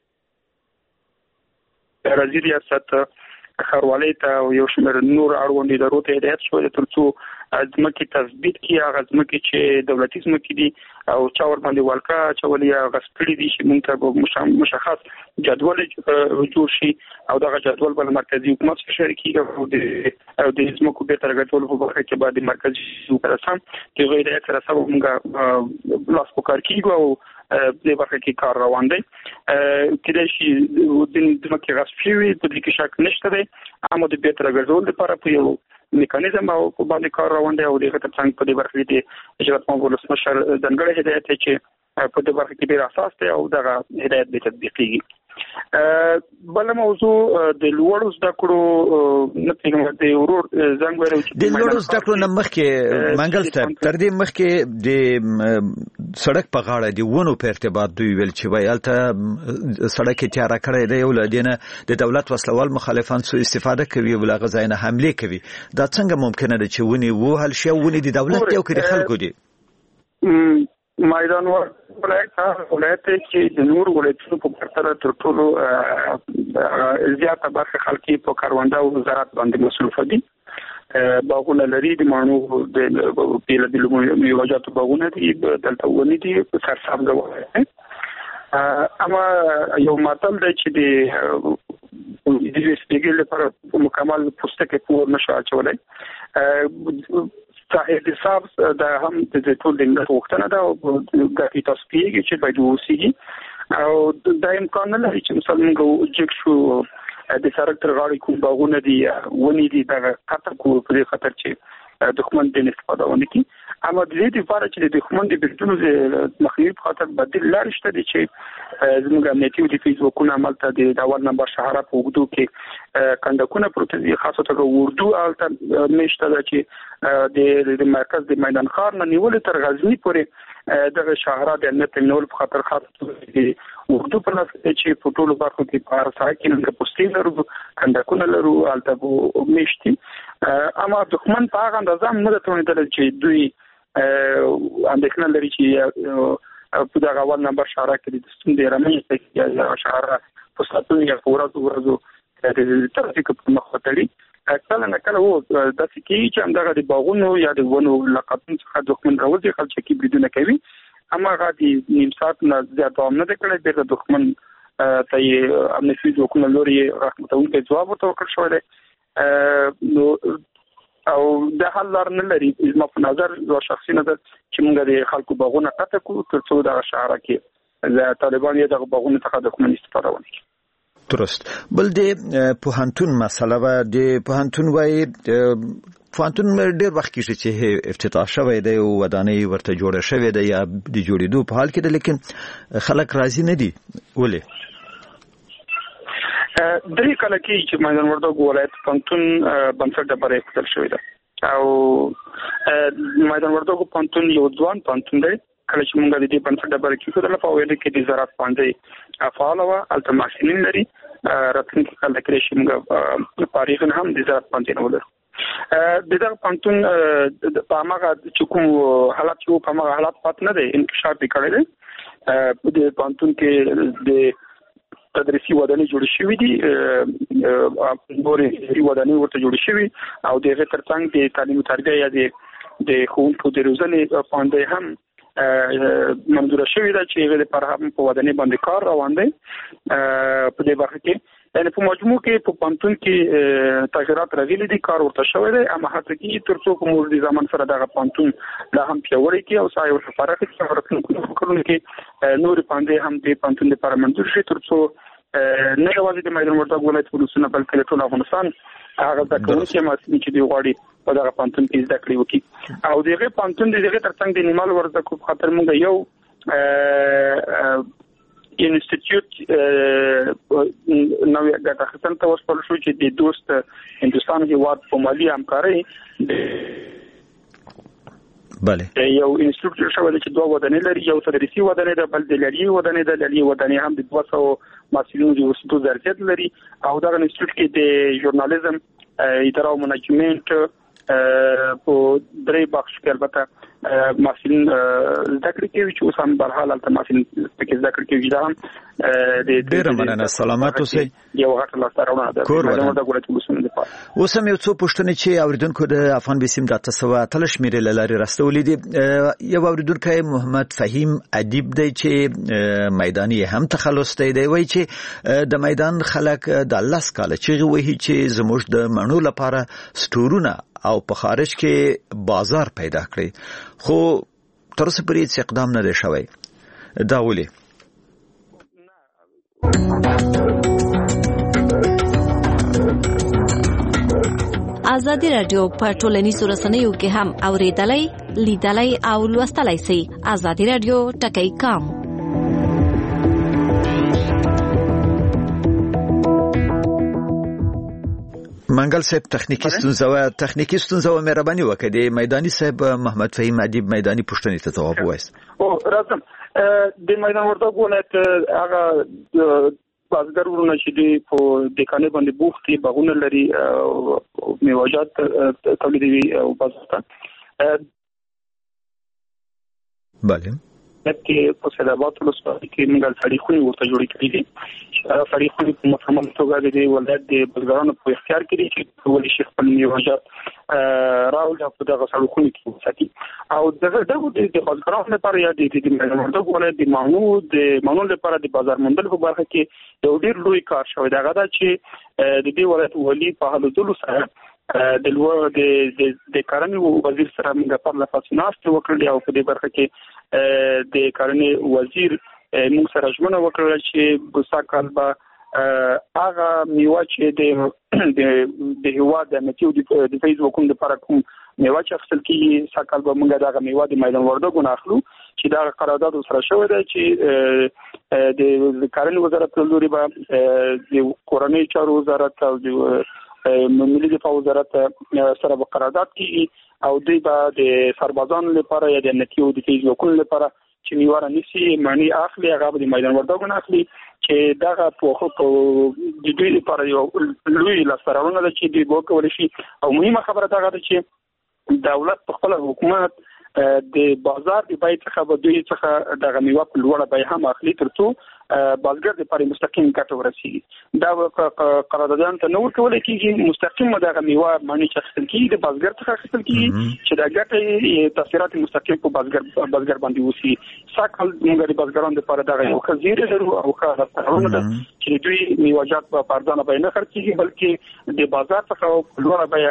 راځي ریاست خاروالۍ ته یو شمېر نور اړوند ادارو ته هدایت شوی ترڅو ځمکې تثبیت کړي هغه ځمکې چې دولتي ځمکې دي او چا ور باندې ولکه اچولي یا غصب کړي دي چې موږ ته مشخص جدول جوړ شي او دغه جدول بل مرکزي حکومت سره شریکي او د د ځمکو بیرته راګټول په برخه کې باندې مرکزي حکومت سم چې غوړي د سره سبب موږ لاس پکار کیږو او د برخه کې کار روان دی کله چې د ځمکې غصب شوی په دې کې شک نشته دی اما د بیرته راګټول لپاره په یو میکانیزم او په باندې کار روان دی او دغه ترڅنګ په دې برخه کې د اجرات مامور ولسمشر ځانګړی هدایت دی چې په دې برخه کې ډیر اساس دی او دغه هدایت به تطبیقیږي. بل موضوع د لوړو زده کړو نه پیغام دی ورور څنګه وایي چې د لوړو زده کړو نه مخکې منګل صاحب تر دې مخکې د سړک په غاړه دی ونو په ارتباط دوی ویل چې ویالته سړک تیار کړی دی او لدینه د دولت وسلوال مخالفان سو استفاده کوي او لغزاینه حمله کوي دا څنګه ممکنه ده چې ونی وو هل شی ونی د دولت یو کې خلکو دي مایدان ولایت ولایت چې د نور ولایتونو په پرتله تر ټولو زیاته برخه خلک په کارونده او زراعت باندې مصروف دي باغونه لري د مانو د پیل د میوجات باغونه دي دلته ونی دي په سرسبز وایي اما یو ماتل دی چې د د سپیګل لپاره مکمل پوسټکه پور نشو اچولای صاحب حساب دا هم د ټول د ملت وختنه دا او د تاسو پیږي چې باید وسیږي او د امکان نه لري چې مثلا موږ جګ شو د سړک تر غاړې کوم باغونه دي ونی دي دا خطر کو په خطر چې دښمن د استفاده ونه کی اما د دې لپاره چې د دښمن د بریدونو د مخنیوي په خاطر بدیل لار شته دي چې زموږ امنیتي او د فیسبوکونو عمل ته د اول نمبر شهر په وګړو کې کندکونه پروت دي خاصه توګه اردو الته مشته ده چې د مرکز د میدان خار نه نیول تر غزنی پورې دغه شهر د امنیت نول په خاطر خاصه اردو په نس چې په ټولو برخو کې په هر ځای کې موږ پوسټینګ لرو کندکونه لرو الته مشتي اما دښمن په هغه اندازه نه ده تونیدل چې دوی اندېښنه لري چې په دغه اول نمبر شهر کې د ستون د رمې یا شهر په ساتلو یا ورځو ورځو د ترافیک په مخ وتړي کله نه کله وو د سکی چې همدغه د باغونو یا د ونو لقطون څخه دښمن راوځي خلک چې بریدونه کوي اما غادي نیم ساعت نه زیات دوام نه کړی د دښمن ته یې امنیتي ځواکونه لوري رحمتون کې ځواب ورکړ شو دی نو او د حل لار نه لري زما په نظر او شخصي نظر چې موږ د خلکو باغونه قطع کړو ترڅو د شهر کې د طالبان یې د باغونو څخه دښمن استفاده ونه درست بل د پوهنتون مسله و د پوهنتون وای پوهنتون ډېر وخت کې چې افتتاح شوی دی او ودانۍ ورته جوړه شوې ده یا د جوړېدو په حال کې ده لیکن خلک راضي نه دي ولې درې کله کې چې میدان وردګ ولایت پوهنتون بنسټ لپاره افتتاح شوی ده او میدان وردګ پوهنتون یو ځوان پوهنتون دی کله چې موږ د دې بنسټ لپاره کې څه په ویل کې د زراعت باندې افعال او التماسین لري راتلونکي کال کې چې موږ تاریخ هم د زراعت باندې ولرو د دغه پانتون په هغه چې کوم حالات یو په هغه حالات پات نه دي انکشاف وکړي دي د پانتون کې د تدریسي ودانۍ جوړ شوې دي نورې ودانۍ ورته جوړ شوې او دغه ترڅنګ د تعلیم تربیه یا د د ښوونکو د روزنې باندې هم منظور شوې ده چې هغه لپاره هم په ودانۍ باندې کار روان دی په دې برخه کې یعنی په مجموع کې په پانتون کې تغیرات راغلي دي کار ورته شوی دی اما هڅه کوي ترڅو کوم د زمان سره دغه پانتون لا هم پیاوړی کی او سایه ورته فرق کې ورته کوي کې نور باندې هم د پانتون لپاره منظور شي ترڅو نه یوازې د میدان وردګ ولایت ولسونه بلکې ټول افغانستان هغه د کومې مسلې چې دی غواړي په دغه پانتون کې زده کړې وکړي او دغه پانتون دغه ترڅنګ د نیمال وردګ په خاطر موږ یو انسټیټیوټ نو د تخصص ته وسپارل شو چې د دوست هندستان هیواد په مالي همکاري بله یو انسټیټیوټ شو چې دوه ودانۍ لري یو تدریسي ودانۍ ده بل د لړۍ ودانۍ ده لړۍ ودانۍ هم د دوه سوه مسؤلینو د وسطو ظرفیت لري او دا انسټیټیوټ کې د ژورنالیزم اداره او منیجمنت په درې بخش کې البته محصلین زده کړې کوي چې اوس هم برحال البته محصلین پکې زده کړې کوي دا هم د ډېر مننه سلامات اوسئ یو غټ لاسته ده کور ودان اوس هم یو څو پوښتنې چې اوریدونکو د افغان بیسیم د تاسو اتل شمیرې لاري راستولې دي یو اوریدونکو محمد فهیم ادیب دی چې میداني هم تخلص دی دی وایي چې د میدان خلک د لاس کاله چې وایي چې زموږ د منو لپاره سټورونه او په خارج کې بازار پیدا کړی خو تر اوسه پورې هیڅ اقدام نه دی شوی دا ولې ازادي رادیو په ټولنیزو رسنیو کې هم اوریدلای لیدلای او لوستلای شئ ازادي رادیو ټکی کام منګل صاحب تخنیکی ستونزه و تخنیکی ستونزه و مهرباني وکړئ میداني صاحب محمد فهیم ادیب میداني پوښتنې ته جواب وایست او راځم د میدان وردګ ولایت هغه بازګر ورونه چې دی په د کانې باندې بوختي باغونه لري میوه‌جات تولیدوي او بازار بله کې په سلابات ولسوالۍ کې موږ فريقونه ورته جوړ کړی دي فريقونه په متمم توګه د ولایت د بزګرانو په اختیار کې دي چې ولې شیخ خپل میوه‌جات راول په دغه سړکونو کې ساتي او دغه دغه د بزګرانو لپاره یا د د ولایت د مانو د مانو لپاره د بازار موندل په برخه کې یو ډیر لوی کار شوی دا غدا چې د دې ولایت ولي په حالو دلو سره د لو د د کارنې وزیر سره موږ په لاسه ناشته وکړل او په دې برخه کې د کارنې وزیر موږ سره ژمنه وکړه چې ګوسا کال به هغه میوه چې د د هوا د متیو د فیسبوک د لپاره کوم میوه چې خپل کې ساکال به موږ دغه میوه د میدان وردګو نه اخلو چې دا قرارداد سره شوی دی چې د کارنې وزارت لوري به د کورنۍ چارو وزارت او د ملي دفاع وزارت سره به قرارداد کیږي او دوی به د سربازانو لپاره یا د نتیو د فیسبوکونو لپاره چې میواره نسی معنی اخلي هغه د میدان وردګو نه اخلي چې دغه په د دوی لپاره یو لوی لاسرونه ده چې دوی به کول شي او مهمه خبره دا ده چې دولت په خپل حکومت د بازار د بیت څخه به دوی څخه دغه میوه په لوړه بیه هم اخلي ترڅو بازګر د لپاره مستقیم ګټه ورسیږي دا قراردادان ته نور کول کېږي مستقیم دغه میوه معنی چې خپل کې د بازګر څخه خپل کې چې د ګټه تاثیرات مستقیم په بازګر بازګر باندې وسی ساکل موږ د بازګرانو لپاره دغه یو خزیر لرو او ښه راځونه چې دوی میوه‌جات په پردانه بیه نه خرڅيږي بلکې د بازار څخه لوړه بیه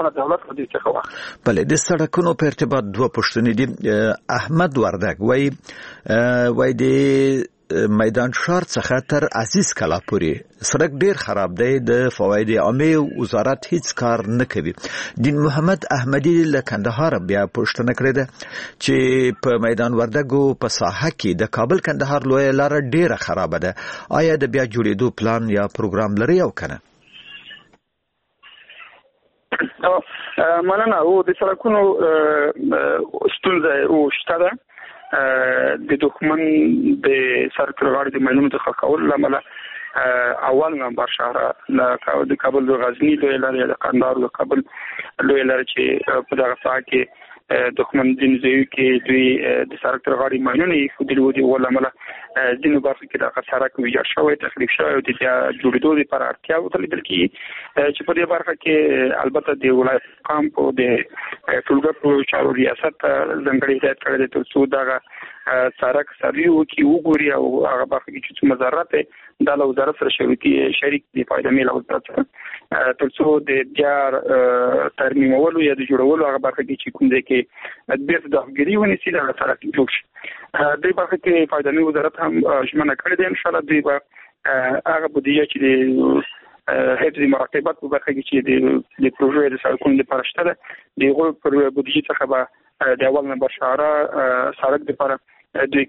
بله د سړکونو په ارتباط دوه پوښتنې دي احمد وردګ وای وای د میدان شهر څخه تر عزیز کلا پورې سړک ډیر خراب دی د فواید عامه وزارت هیڅ کار نه کوي دین محمد احمدی له کندهار بیا پوښتنه کړې ده چې په میدان وردګو په ساحه کې د کابل کندهار لوی لار ډیره خراب ده آیا د بیا جوړېدو پلان یا پروګرام لري او کنه مننه او د سړکونو ستونزه او شته ده د دښمن د سرکړغاړي د مېنونو څخه کول لامل اول نمبر شهر د کابل د غزنی لوی لارې د قندهار د کابل لوی لارې چې په دغه ساحه کې دښمن دین زوی کې دوی د سرکړغاړي مېنونو یې خودلو دي ولامل دینو برخه کې د سړک ویجاړ شوی تخریب شوی او د جوړېدو لپاره اړتیا وتلیدل کی چې په دې برخه کې البته د ولایت قام په د ټولګه چارو ریاست ځنګړي هدایت کړی دی ترڅو دغه سړک سریو کې وګوري او هغه برخه کې چې مزارات د وزارت سره شریکي شریک دی فائدہ میل وزارت ترڅو د بیا ترمیمولو یا د جوړولو هغه برخه کې چې کوم دی کې د بیرته د غږی ونیسي د سړک جوړ شي د برخه کې فائدہ میل وزارت هم ژمنه کړې ده ان شاء الله دوی به هغه بودیجه چې د حفظ مراقبت په برخه کې چې د د پروژې د سړکونو لپاره شته ده دغه پر بودیجه څخه به د اول نمبر شهر سړک لپاره دوی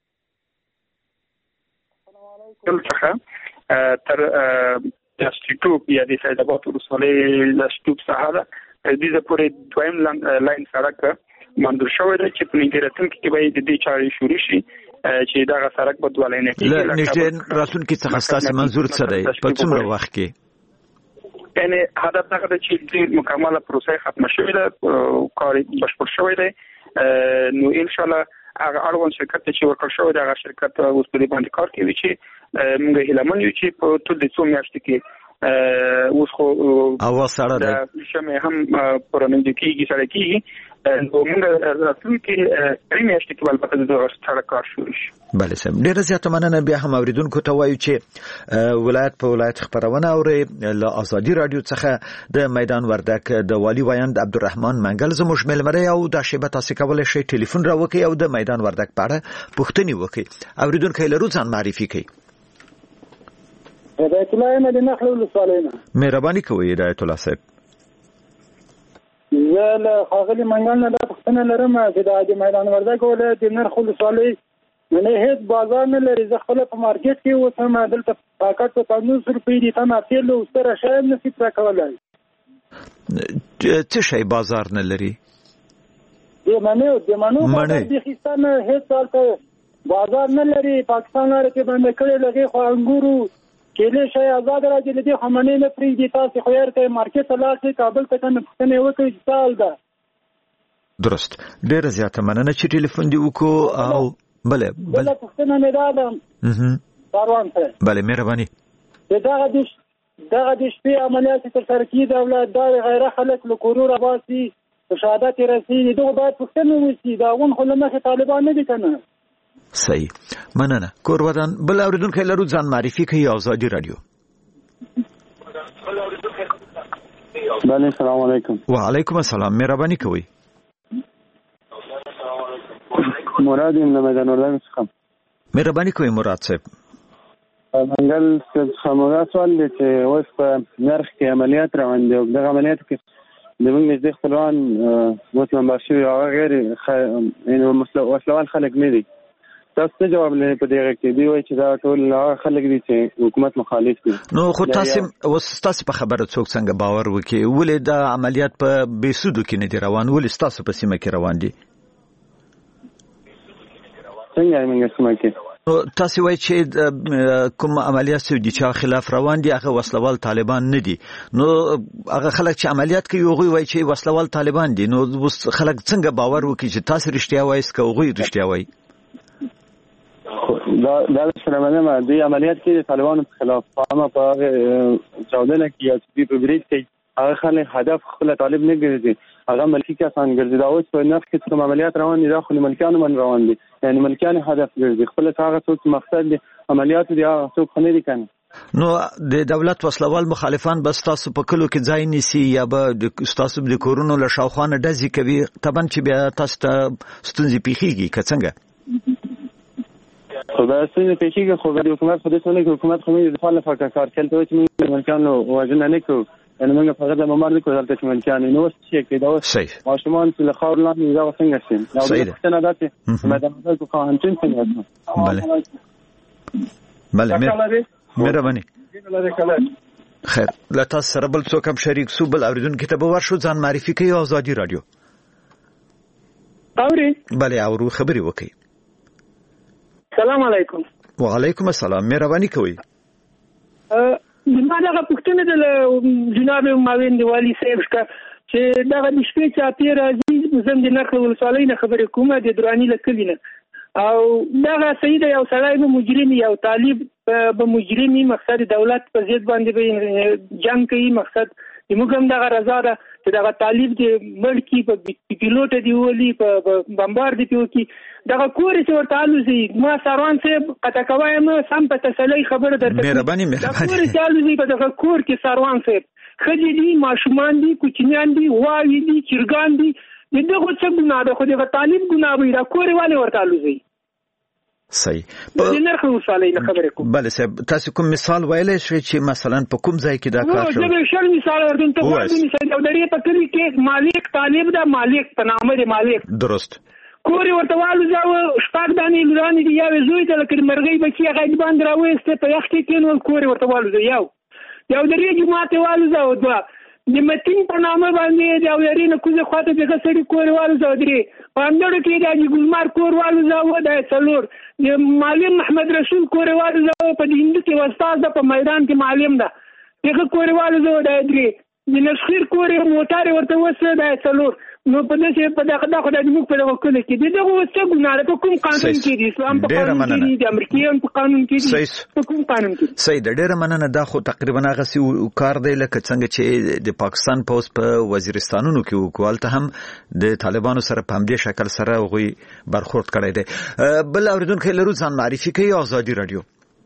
څخه تر د سټوپ یا د سید آباد ولسوالۍ د سټوپ څخه د دې پورې دویم لاین سړک منظور شوی دی چې په نګرتون کې به د دې چارې شروع شي چې دا سړک په دوه لاینه کې لا نشته راتون کې څه خاصه منظور څه دی په څومره وخت کې یعنی هدف دا چې د مکمله پروسه ختم شوی دی کار بشپړ شوی دی نو ان شاء الله هغه اړوند شرکت چې ورکړ شو دا شرکت اوس په دې باندې کار کوي چې موږ هیله من یو چې په ټول د څو میاشتې کې اوس خو او سره ده شمه هم پرمنځ کېږي سره کېږي نو موږ راتلونکي کې درې میاشتې کې البته د ستاره کار شروع شي. بله سم ډیره زیاته مننه. بیا هم اوریدونکو ته وایو چې ولایت په ولایت خبرونه اوري له آزادي رادیو څخه د میدان وردک د والی وایند عبدالرحمن منګل زموږ ملمره او د شیبه تاسو کولای شئ ټلیفون را وکړئ او د میدان وردک په اړه پوښتنې وکړئ. اوریدونکو له روزان معرفي کړئ. هدایت الله نه د نخل ولسوالینا مهرباني کوئ هدایت الله صاحب. زه له ښاغلي منګل نه دا پوښتنه لرم چې د میدان وردک ولایت د نرخ ولسوالۍ نه هیڅ بازار نه لري. زه خپل په مارکیټ کې اوسم دلته پاکټ په پنځوس روپۍ دي تم اپیل او ستر شای نشي تر کولای. څه شی بازار نه لري؟ د منو د منو د خستانه هیڅ څه بازار نه لري. پاکستان لري کې باندې کړي لګي خو انګورو کېله شای آزاد راځي لدی خمنې نه پری دي تاسو خو یې ته مارکیټ لاړ شي کابل ته کنه پښتنه وکړي سال ده. درست ډیره زیاته مننه چې ټلیفون دی وکړو او بله بله پښتنه نه ده اها کاروان ته بله مهرباني. دغه د دغه د شپې عملیات تر سره کیږي دولت دار غیر خلک له کورو راباسي شهادت رسیدي دغه باید پښتنه وسی دا غون خو لمخه طالبان نه دي کنه. صحیح مننه. کور ودان بل اوریدونکو لرو ځان معرفي کوي آزادي رادیو. بله السلام علیکم. وعلیکم السلام مهرباني کوي. مراد یم له میدان وردک څخه. مهرباني کوي مراد صاحب. منګل صاحب موږ سوال دي چې اوس په نرخ کې عملیات روان دي او دغه عملیات کې د موږ نږدې خپلوان مسلمان باشي او غیر یعنی وسلوال خلک نه دي. تاسو څه جواب لرئ په دې کې؟ دی وایي چې دا ټول هغه خلک دي چې حکومت مخالف دي. نو خو تاسو اوس تاسو په خبره څوک څنګه باور وکړي ولې دا عملیات په بیسودو کې نه دي روان ولې تاسو په سیمه کې روان دي؟ څنګه یې موږ سیمه کې نو تاسو وایي چې کوم عملیات چې د خلاف روان دي هغه وسلوال طالبان نه دي. نو هغه خلک چې عملیات کوي هغه وایي چې وسلوال طالبان دي. نو خلک څنګه باور وکړي چې تاسو رښتیا وایي که هغه رښتیا وایي؟ دا دا شرمنه دی عملیات کې طالبانو په خلاف فهمه په چاودنه کې یا چې په بریټ کې هغه خلک هدف خپل طالب نه ګرځي هغه ملکی کسان ګرځي. دا اوس په نفس کې کوم عملیات روان دي داخلي ملکانو من روان دي یعنی ملکان هدف ګرځي خپل هغه څه مقصد دي عملیات دي هغه څه خنه دي کنه. نو د دولت وسلوال مخالفان بس تاسو په کلو کې ځای نیسي یا به د تاسو د کورونو له شاوخوانه ډزې کوي طبعا چې بیا تاسو ته ستونزې پیښیږي که څنګه؟ خو دا څنګه پیښیږي خو د حکومت په دې څنګه کې حکومت خو د دفاع لپاره کار کوي چې موږ ملکانو وژنه نه کوو یعنی موږ په هغه ممر نه کوو دلته چې ملکانو نو څه کې دا اوس ماشومان چې له خاور لاندې دا څنګه شي دا څنګه دا چې مدام کو قانون څنګه بله بله مهرباني. خیر له تاسو سره بل څوک هم شریک سو بل اوریدونکو ته به ورشو ځان معرفي کوي آزادي رادیو. اوري بله اورو خبري وکي. السلام علیکم. وعلیکم السلام مهرباني کوي. ما دغه پوښتنه د جناب معاون دی والی صاحب چې دغه د شپې چاپی راځي زم د نخل ولسوالۍ نه خبرې کومه د درانی لکلی نه او دغه سید یو سړی به مجرم یو طالب به مجرمي مقصد دولت په ضد باندې به جنگ کوي مقصد موږ هم دغه رضا ده چې دغه طالب د ملکی په پیلوټ دی ولي په بمبار دی پیو کی دغه کور چې ورته الوزي ما سروان صاحب قطع کوي ما سم په تسلی خبره درته مهرباني مهرباني کور چې الوزي په دغه کور کې سروان صاحب خځې دي ماشومان دي کوچنیان دي واوی دي چرګان دي دغه څه ګناه ده خو دغه طالب ګناه وي دا کور والے ورته الوزي. صحیح. د نرخ وسالې نه خبرې کوم. بله صاحب تاسو کوم مثال ویلای شئ چې مثلا په کوم ځای کې دا کار شوی؟ نو زه شل مثال ورته ته وایم مثال یو درې په کلی کې مالک طالب دا مالک په نامه دی مالک. درست. کور ورته والو ځاو شپږ دانې لرانې دی یو زوی ته لکه مرغۍ بچي هغه باندې راوېسته په یخ کې کېنول کور ورته والو یو یو درې جماعت والو ځاو دوه د متین په نامه باندې دا ورینه کوزه خواته دغه سړي کور والو ځاو درې پاندړو کې د ګلمار کور والو ځاو د څلور د معلم محمد رسول کور والو ځاو په هندو کې استاد د په میدان کې معلم ده دغه کور والو ځاو د درې د نشخیر کور موټر ورته وسه د څلور نو په دې په دغه د خدای موږ په دغه کله کې دغه وسه ګناره په کوم قانون کې دي اسلام په قانون کې دي د امریکایان په قانون کې دي په کوم قانون کې صحیح د ډیره مننه دا خو تقریبا هغه سی کار دی لکه څنګه چې د پاکستان پوس په وزیرستانونو کې وکولته هم د طالبانو سره په همدې شکل سره غوي برخورد کړی دی. بل اوریدونکو لرو ځان معرفي کوي آزادي رادیو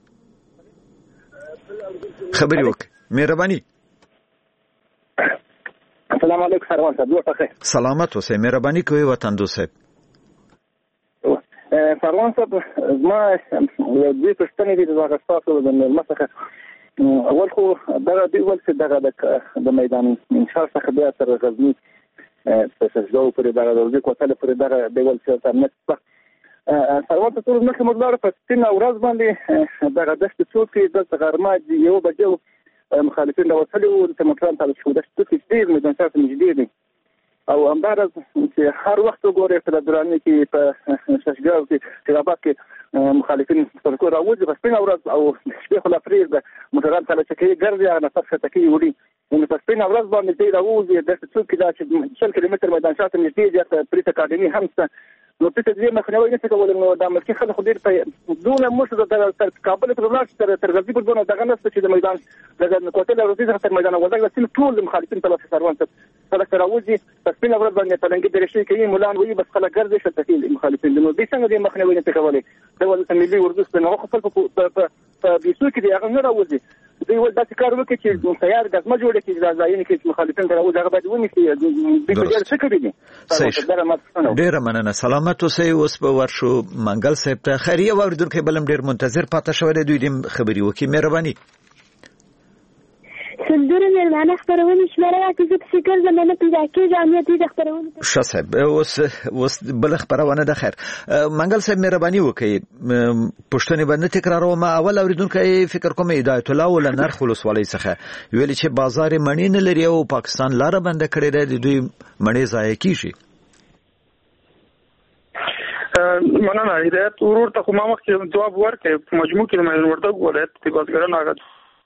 خبري وکړه مهرباني. السلام علیکم سروان صاحب دوه پخې سلامت اوسئ مهرباني کوي وطن دوست صاحب. سروان صاحب ما یو دې پښتنې دي د تاسو د مسخه اول خو دغه دی ول چې دغه د میدان انشاء څخه بیا تر غزنی په سجدو پر دغه د ورځې کوتل پر دغه دی ول چې تر نت سروان ته ټول مخه مدار په سپین اورز باندې دغه د څوکې د غرمه یو بجو مخالفین د وصلو د مکران ته شو د څه کیږي مې ځان ته نږدې دي او همدارس چې هر وخت وګورئ په درانه کې په ششګاو کې رابط کې مخالفین پر کور راوځي په سپین اورز او شیخ الافریق د مکران ته چې ګرځي هغه نفس ته کې وړي نو په سپین اورز باندې چې راوځي د څه کې د شل کیلومتر میدان شاته نږدې دی په پریټ اکاډمي هم څه نو په دې مخنیوي نشي کولای نو د امریکا خلک خو ډیر په دونه مشر تر کابل پر ولاړ تر تر غزنی پر دونه دغه نس چې د میدان د کوتل ورځي تر میدان وځي چې ټول مخالفین په لاسه سروان ته خلک راوځي په سپین اورز باندې پلنګي درشي کوي مولان وي بس خلک ګرځي شته مخالفین نو دې څنګه د مخنیوي نشي کولای د ولې ملي ورزش په نو خپل په په بیسو کې دی هغه نه راوځي دوی ول داسې کار وکړي چې تیار غزمه جوړه کړي د ځایونو کې مخالفین راوځي هغه باید ونیسي د ډېر څه کوي دي ډېر مننه سلامت اوسئ. اوس به ورشو منګل صاحب ته خیریه واوریدونکو بلم ډېر منتظر پاتې شوی دی دوی دې خبري وکړي مهرباني. سندره مېرمنه خبرونه شماره راکې چې فکر زمانه پیدا کېږي امنیت دې خبرونه ښه صاحب اوس اوس بل خبرونه ده خیر منګل صاحب مهرباني وکړئ پښتنې باندې تکراروم اول اوریدونکو فکر کوم هدایت الله ول نرخ ولسوالۍ څخه ویل چې بازار مڼې نه لري او پاکستان لار بند کړی دی دوی مڼې ضایع کیږي. مننه هدایت ورور ته کومه وخت جواب ورکړي په مجموع کې د میدان وردګ ولایت کې بازارګران هغه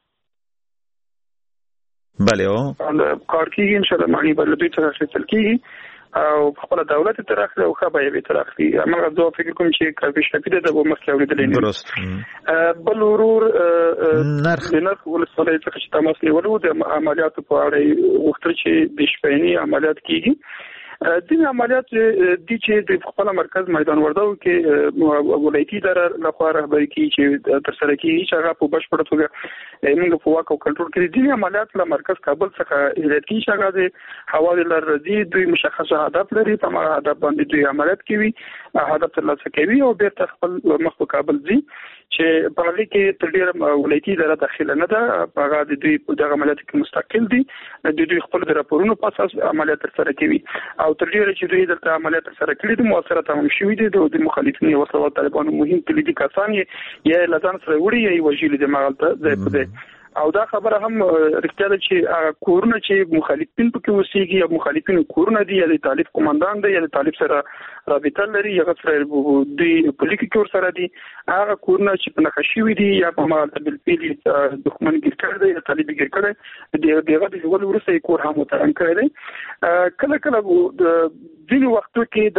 بله او کار کیږي ان شاء الله معنی بل دوی څنګه خپل کیږي او خپل دولت تر اخره او خبره به تر اخره امر زه فکر کوم چې کافي شپه ده د مخکې اوریدلې درست بل ورور نرخ نرخ ولسوالۍ څخه چې تماس نیولو د عملیاتو په اړه وخت چې د شپېنی عملیات کیږي د عملیات د چې د خپل مرکز میدان وردګ کې ولایتي اداره لخوا رهبري کوي چې تر سره کوي چې هغه په بشپړه توګه موږ په واک او کنټرول کې د عملیات له مرکز کابل څخه هدایت کوي چې هغه د حواله لرزي دوی مشخص هدف لري په هغه هدف باندې دوی عملیات کوي هدف ترلاسه کوي او بیرته خپل مخ په کابل ځي چې په هغه کې تر ډیره ولایتي اداره داخله نه ده هغه د دوی د عملیات کې مستقل دي د دوی خپل د راپورونو په اساس عملیات تر سره کوي او تر ډیره چې دوی د عملیات تر سره کړي د موثره تمام شوی دي د مخالفینو او سوا طالبانو مهم کلیدي کسان یې لزان سره وړي یې وجیل د مغالطه ځای په ځای او دا خبره هم رښتیا ده چې کورونه چې مخالفین پکې اوسېږي او مخالفین کورونه دي یا د طالب کمانډان دی یا د طالب سره رابطه لري یا سره د پولیټیک کور سره دي هغه کورونه چې په نخښوي دي یا په مغالطه بل پیلي دښمن ګیر کړی دی یا طالب ګیر کړی دی دغه د ول ورسې کور هم مترن کړی دی کله کله د ځینې وختو کې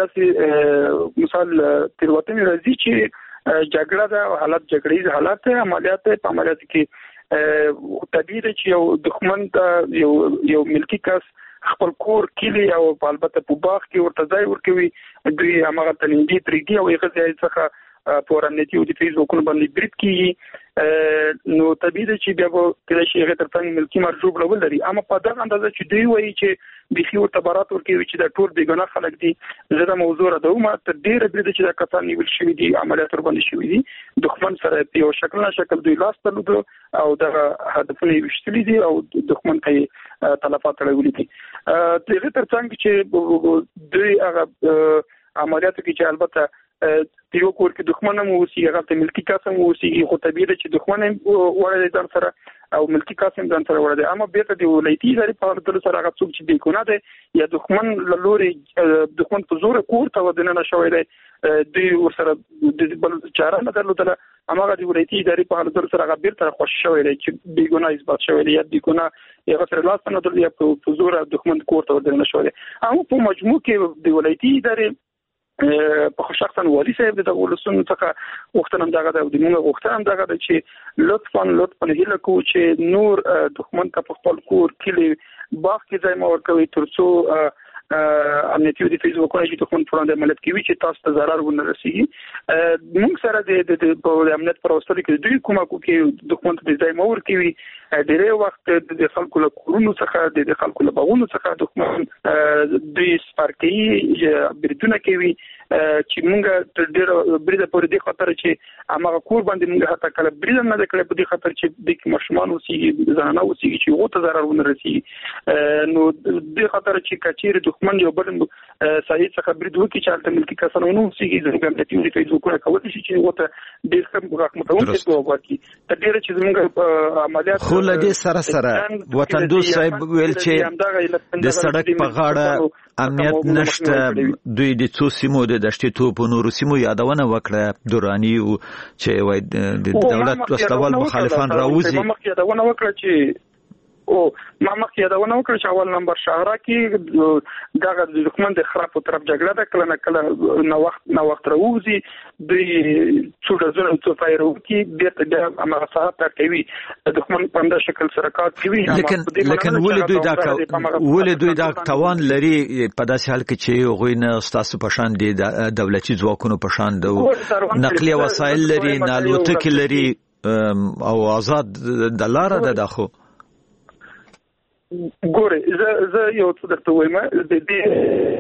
د مثال تیروتنې راځي چې جګړه ده حالت جګړې حالت عملیات په عملیات کې طبیعي ده چې یو دښمن ته یو یو ملکی کس خپل کور کلی او البته په باغ کې ورته ځای ورکوي دوی هغه تلندي پریږدي او هغه ځای څخه په امنیتي او د فیسبوک باندې بریټ کیږي نو طبیعي ده چې بیا به کله شي هغه ترڅنګ ملکی مرجوب لول لري اما په دغه اندازه چې دوی وایي چې بيخي ورته برات ورکوي چې دا ټول بیګناه خلک دي زه دا موضوع را دومره تر ډیره بریده چې دا کسان نیول شوي دي عملیات ور باندې شوي دي دښمن سره په یو شکل نه شکل دوی لاس تلود او دا هدفونه وشتلي دي او دښمن ته تلفات اړولي دي دغه ترڅنګ چې دوی هغه عملیات کې چې البته یو کور کې دښمن مو اوسي هغه ته ملکی کسان مو اوسي خو طبيعي چې دښمن وړل ځان سره او ملکی قاسم ځان سره وړي اما بیرته د ولایتي ادارې په حالت سره هغه څوک چې د ګناه دی یا دښمن لوري دښمن په زور کور ته ودننه شوی دی دوی ورسره د بل چاره نه درلودله هغه د ولایتي ادارې په حالت سره هغه بیرته خوش شوی دی چې د ګناه اثبات شوی دی یا د ګناه یو سره لاس نه درلودي په زور دښمن کور ته ودننه شوی دی اما په مجموع کې د ولایتي ادارې په شخصا والی صاحب د ولسونو څخه وختنم دغه د موږ وختنم دغه چې لطفا لطفا هله کو چې نور دښمن ته په خپل کور کې باغ کې ځای مور کوي ترڅو امنیتي د فیسبوکونه چې دښمن پرانده عملیات کوي چې تاسو ته ضرر ونه رسیږي موږ سره د د امنیت پر وسیله کې دوی کومه کو کې دښمن ته ځای مور کوي ډېر وخت د خلکو له کورونو څخه د خلکو له باغونو څخه دښمن دوی سپارکي بریدونه کوي چې موږ تر ډېر بریده پورې د خطر چې هغه کور باندې موږ حتی کله بریده نه کړې په دې خطر چې د مشمان اوسېږي ځانونه اوسېږي چې وو ته ضرر ونه رسیږي نو د خطر چې کچېر دښمن یو بل صحیح څخه برید وکړي چې البته ملکی کسانونه اوسېږي زموږ امنیتي د فیسبوکونه کولی شي چې وو ته ډېر کم رقمتون څه وکړي تر ډېر چې زموږ عملیات خو له دې سره سره وطن دوست صاحب ویل چې د سړک په غاړه امنیت نشته دوی د څو سیمو د دشتې تو په نورو سیمو یادونه وکړه دورانی چې وای د دولت وسلوال مخالفان راوځي ما مخکې یادونه وکړه چې او ما مخکې یادونه وکړه چې اول نمبر شهره کې دغه د دښمن د خراب په طرف جګړه ده کله نه کله نو وخت نو وخت راوځي دوی څو ډزونه څو فایرو کې بیرته د هغه ساعت تر کوي د دښمن په اندازه شکل سره کار کوي لیکن لیکن ولې دوی دا ولې دوی دا توان لري په داسې حال کې چې غوی نه ستاسو په شان دي د دولتي ځواکونو په شان د نقلیه وسایل لري نالوتکي لري او آزاد د لار ده داخو ګوره زه زه یو څه درته وایم د دې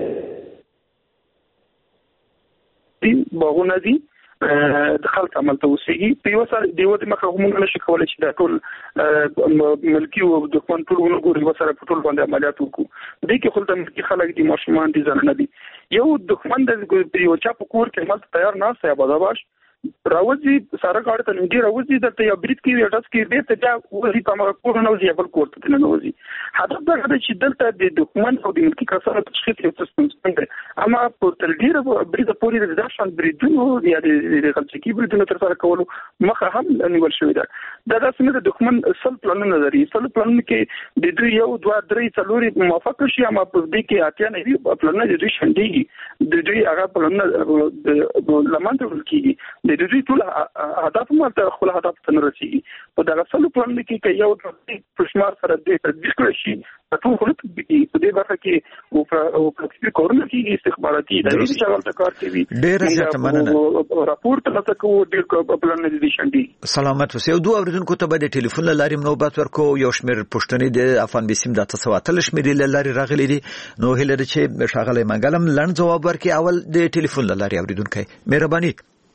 دین باغونه دي د خلک عمل ته وسیږي په یو سره دیو د مخه موږ نشو کولای چې دا ټول ملکی او دښمن ټول ونګوري وسره په ټول باندې عملیات وکړو د دې کې خپل د ملکی خلک دي ماشومان دي ځنه دي یو دښمن د یو چا په کور کې عمل تیار نه سي آباداباش راوځي سره کاړه ته نږدې راوځي د ته برید کې یو ټاس کې به ته دا وځي په ما کور نه وځي بل کور ته نه وځي هدف دا دی چې دلته د دښمن او د ملکی کسانو تشخیص یو څه څنګه اما په تر ډیره برید پورې د ځان بریدونو یا د خلچکی بریدونو تر سره کولو مخه هم نیول شوې ده دا د سمې د دښمن سل پلانونه لري سل پلانونه کې د دوی یو دوه درې څلوري موافقه شي اما په دې کې اتیا نه وي پلانونه د دوی شندېږي د دوی هغه پلانونه لمانځل کیږي د دوی ټول هدف ماته خپل هدف ته رسیږي په دغه څلو پلان کې کې یو د پښمار سره د تدبیر کړی شي ټول خلک په دې برخه کې او پرکتیک کورونه کې استخباراتي د دې شغل ته کار کوي ډېر زیات مننه راپورټ تاسو کو ډېر پلان نه دي شندې سلامت اوسئ دوه اوریدونکو ته به د ټلیفون لارې نوبت ورکو یو شمېر پښتنې د افغان بسیم د تاسو اتل شمېر لارې راغلي دي نو هله چې شاغله منګلم لړن جواب ورکړي اول د ټلیفون لارې اوریدونکو مهرباني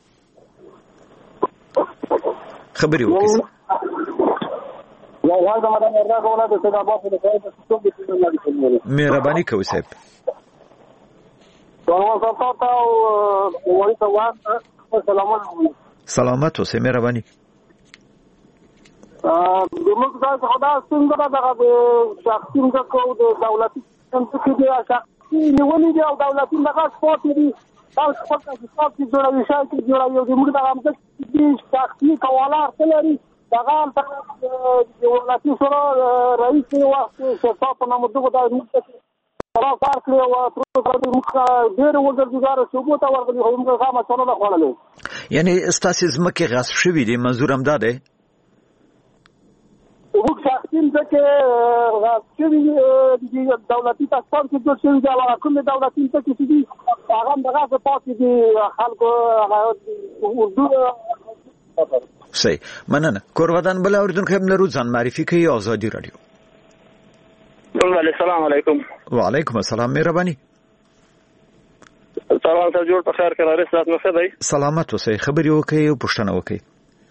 خبري وکړئ مهرباني کوي صاحب سلامت اوسئ مهرباني زموږ دا خدا څنګه دا د شخصي مګو د دولتي څنګه دي شخصي نیولې دي او دولتي مګو سپورت دي تاسو خپل حساب کې جوړوي شای کې جوړوي د موږ د امزه دي شخصي کوالار تلري دا غال د دولتي سره رئیس وخت شفاف په نامه دغه د موږ کار کړی او تر موږ ډېر وګړي ثبوت ورغلي هم هغه مسله نه خوړلې یعنی استاسیز مکه غصب شوی دي منظور هم ده وګ شخصین چې راځي د دولتي تاسو کې د څه دی او کوم دولتي څه کې دي هغه دغه په پاتې دي خلکو اردو صحیح مننه کوروادان بل اوردونکو هم لرو ځان معرفي کوي آزادي رادیو السلام علیکم وعلیکم السلام مهرباني سلام ته جوړ په خیر کې راځي سات مخه دی سلامت اوسئ خبري وکي او پښتنه وکي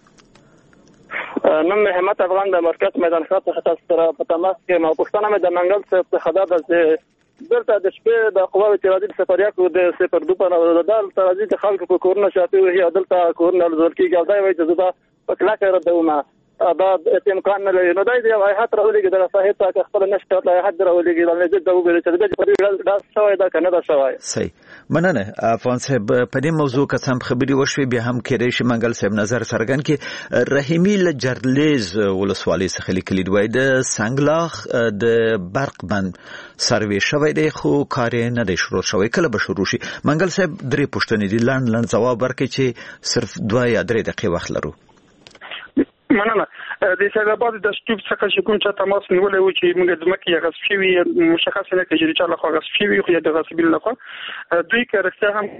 نن همت افغان د مرکز میدان خاط څخه سره په تماس کې مو پښتنه مې د منګل څخه خبر ده دلته د شپې د قواوی ترازی سفریاکو د سپر دوه په دال ترازی د خلکو په کورونه شاته وي دلته کورونه لزور کې ګالدای وي چې زدا په کلاکه ردومه دا امکان نه لري. نو دا دی هیات راولېږي د صحت ته خپل نشته د هیات راولېږي د دې د وګړي چې د دې دا شوی دا کنه دا شوی. صحیح. مننه افغان صاحب په دې موضوع کې سم خبري وشوي بیا هم کېدای شي منګل صاحب نظر څرګند کړي. رحیمي لجرلیز ولسوالۍ څخه لیکلي دوی د سنگلاخ د برق بند سروې شوی دی خو کار نه دی شروع شوی. کله به شروع شي؟ منګل صاحب درې پوښتنې دي لاند لاند جواب ورکړي چې صرف دوه یا درې دقیقې وخت لرو. مننه. د سیداباد د سټوب څخه چې کوم چا تماس نیولې و چې موږ د مکه غصب شوی مشخص نه کېږي چې له خو غصب شوی خو د غصبین لخوا دوی کارکته هم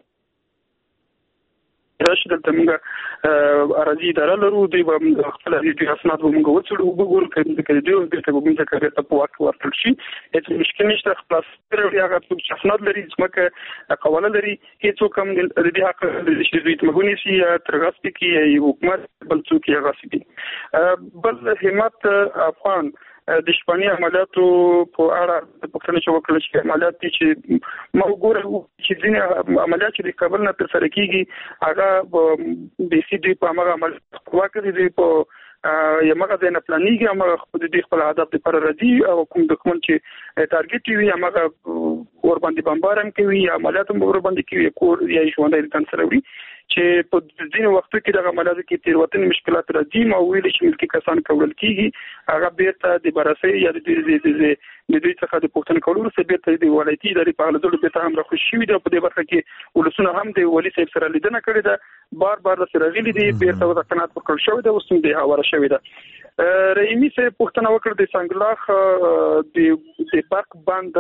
راشد دلته موږ اراضي اداره لرو دوی به خپل د اسناد به موږ وڅړو وګورو چې د دوی د ته موږ ته کارته په واک ورتل شي. هیڅ مشکل نشته. خلاص پرې هغه څه اسناد لري ځمکه قواله لري هیڅ کوم د دې حق د دوی ته مغونی سي ترغسب کې حکومت بل څوک یې غصبي. بل همت افغان د شپاني عملیاتو په اړه پوښتنه شو وکړل چې عملیات چې ما وګورم چې ځینې عملیات چې د کابل نه تر سره کیږي هغه د سي ډي په هغه عمل واکري دی په یمغه د نه پلانیږي هغه خپل د خپل هدف لپاره راځي او کوم دښمن چې ټارګټ وي هغه ور باندې بمبارم کوي عملیات ور باندې کوي کور یا ژوندۍ تن سره وي چې په ځینې وختو کې د عملیاتو کې تیروتنې مشکلات راځي ما ویل چې ملکی کسان کول کیږي هغه بیرته د براسي یا د د دوی څخه د پښتون کولو سره بیرته د ولایتي ادارې په اړه د بیرته هم راخوشي شوی دی. په دې برخه کې ولسونه هم د ولی صاحب سره لیدنه کړې ده بار بار سره غلي دي بیرته وضاحت ورکړل شوی دی اوس هم د حواله شوی ده. رحیمي صاحب پښتنه وکړه د سنگلاخ د د برق بند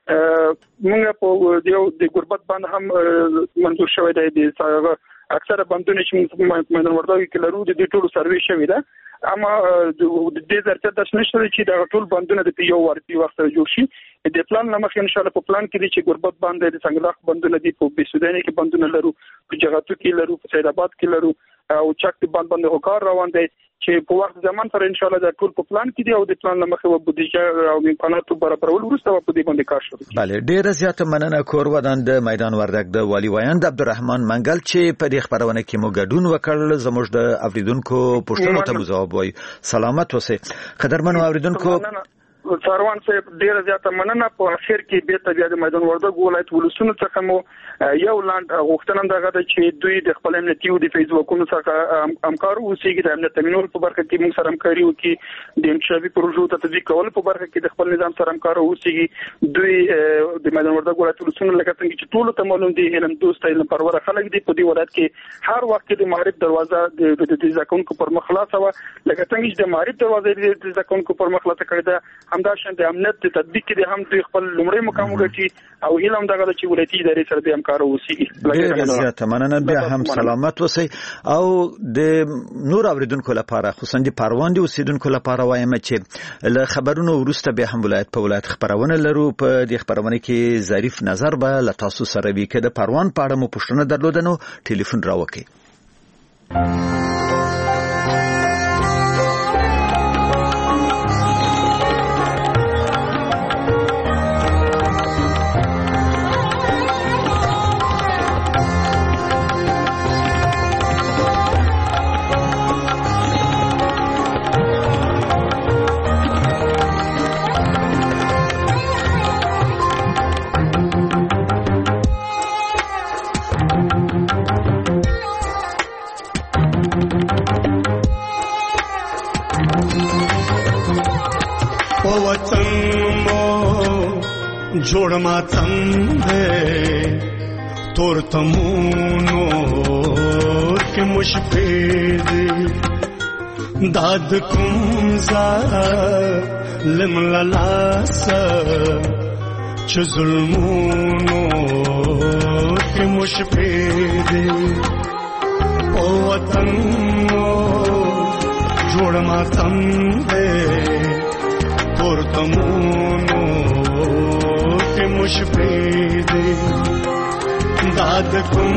موږ په د غربت باندې هم منظور شوی دی. د اکثره بندونه چې موږ مندورداوي کې لرو د دې ټولو سروې شوی ده اما د دې ځرته د نشته چې د ټول بندونه د یو ورتي وخت جوړ شي. د پلان لمخې ان شاء الله په پلان کې دي چې غربت باندې د سنگلاخ بندونه دي په بسوداني کې بندونه لرو په جغاتو کې لرو په سیداباد کې لرو او چک باندې باندې هوکار روان دي چې په وخت زمان سره ان شاء الله د ټول په پلان کې دي او د پلان لمخې و بودیجه او امکاناتو برابرول وروسته په دې باندې کار شروع. بله ډیره زیاته مننه. کور ودان د میدان وردګ د والی وایند عبدالرحمن منګل چې په دې خبرونه کې مو ګډون وکړل زموږ د اوریدونکو پوښتنو ته جواب وایي. سلامت اوسئ قدرمنو اوریدونکو. ساروان صاحب ډیره زیاته مننه. په اخر کې بیرته بیا د میدان وردګ ولایت ولسونو څخه مو یو لاند غوښتنه دغه ده چې دوی د خپل امنیتي او د فیسبوکونو څخه همکار اوسېږي د امنیت تامینولو په برخه کې موږ سره همکاري وکړي د انکشافي پروژو تطبیق کولو په برخه کې د خپل نظام سره همکار اوسېږي. دوی د میدان وردګ ولایت ولسونو لکه څنګه چې ټولو ته معلوم دي علم دوست علم پرور خلک دي په دې ولایت کې هر وخت د معرفت دروازه د د ځکونکو پر مخ خلاصه و لکه څنګه چې د معرفت دروازه د ځکونکو پر مخ خلاصه کړې ده همداشان د امنیت تطبیق کې هم دوی خپل لومړی مقام وګټي او علم دغه چې ولایتي ادارې سره د همکار اوسېږي. ډېر زیاته مننه. بیا هم سلامت اوسئ او د نور اوریدونکو لپاره خصوصا د پروان دي اوسیدونکو لپاره وایم چې له خبرونو وروسته به هم ولایت په ولایت خبرونه لرو. په دې خبرونه کې ظریف نظر به له تاسو سره وي. که د پروان په اړه مو پوښتنه درلوده نو ټلیفون راوکړئ. جوړ ماتم دې تور تمونو کې مشفید داد کوم ظالم لاس چې ظلمونو کې مشفید او وطن جوړ ماتم دې تور تمونو مشفید داد کوم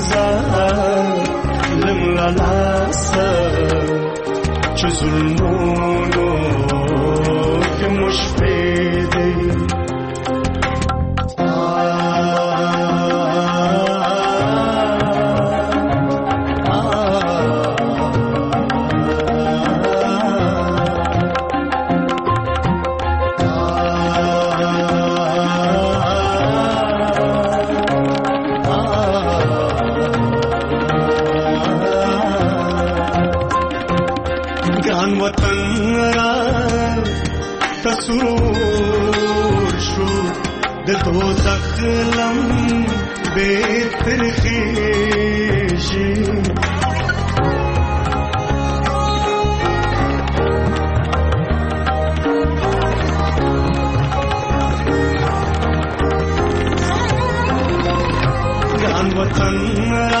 ظالم لاس چې ظلمونو کې مشفید تسرور شو د دوزخ لم بهتر خیشی ګران وطن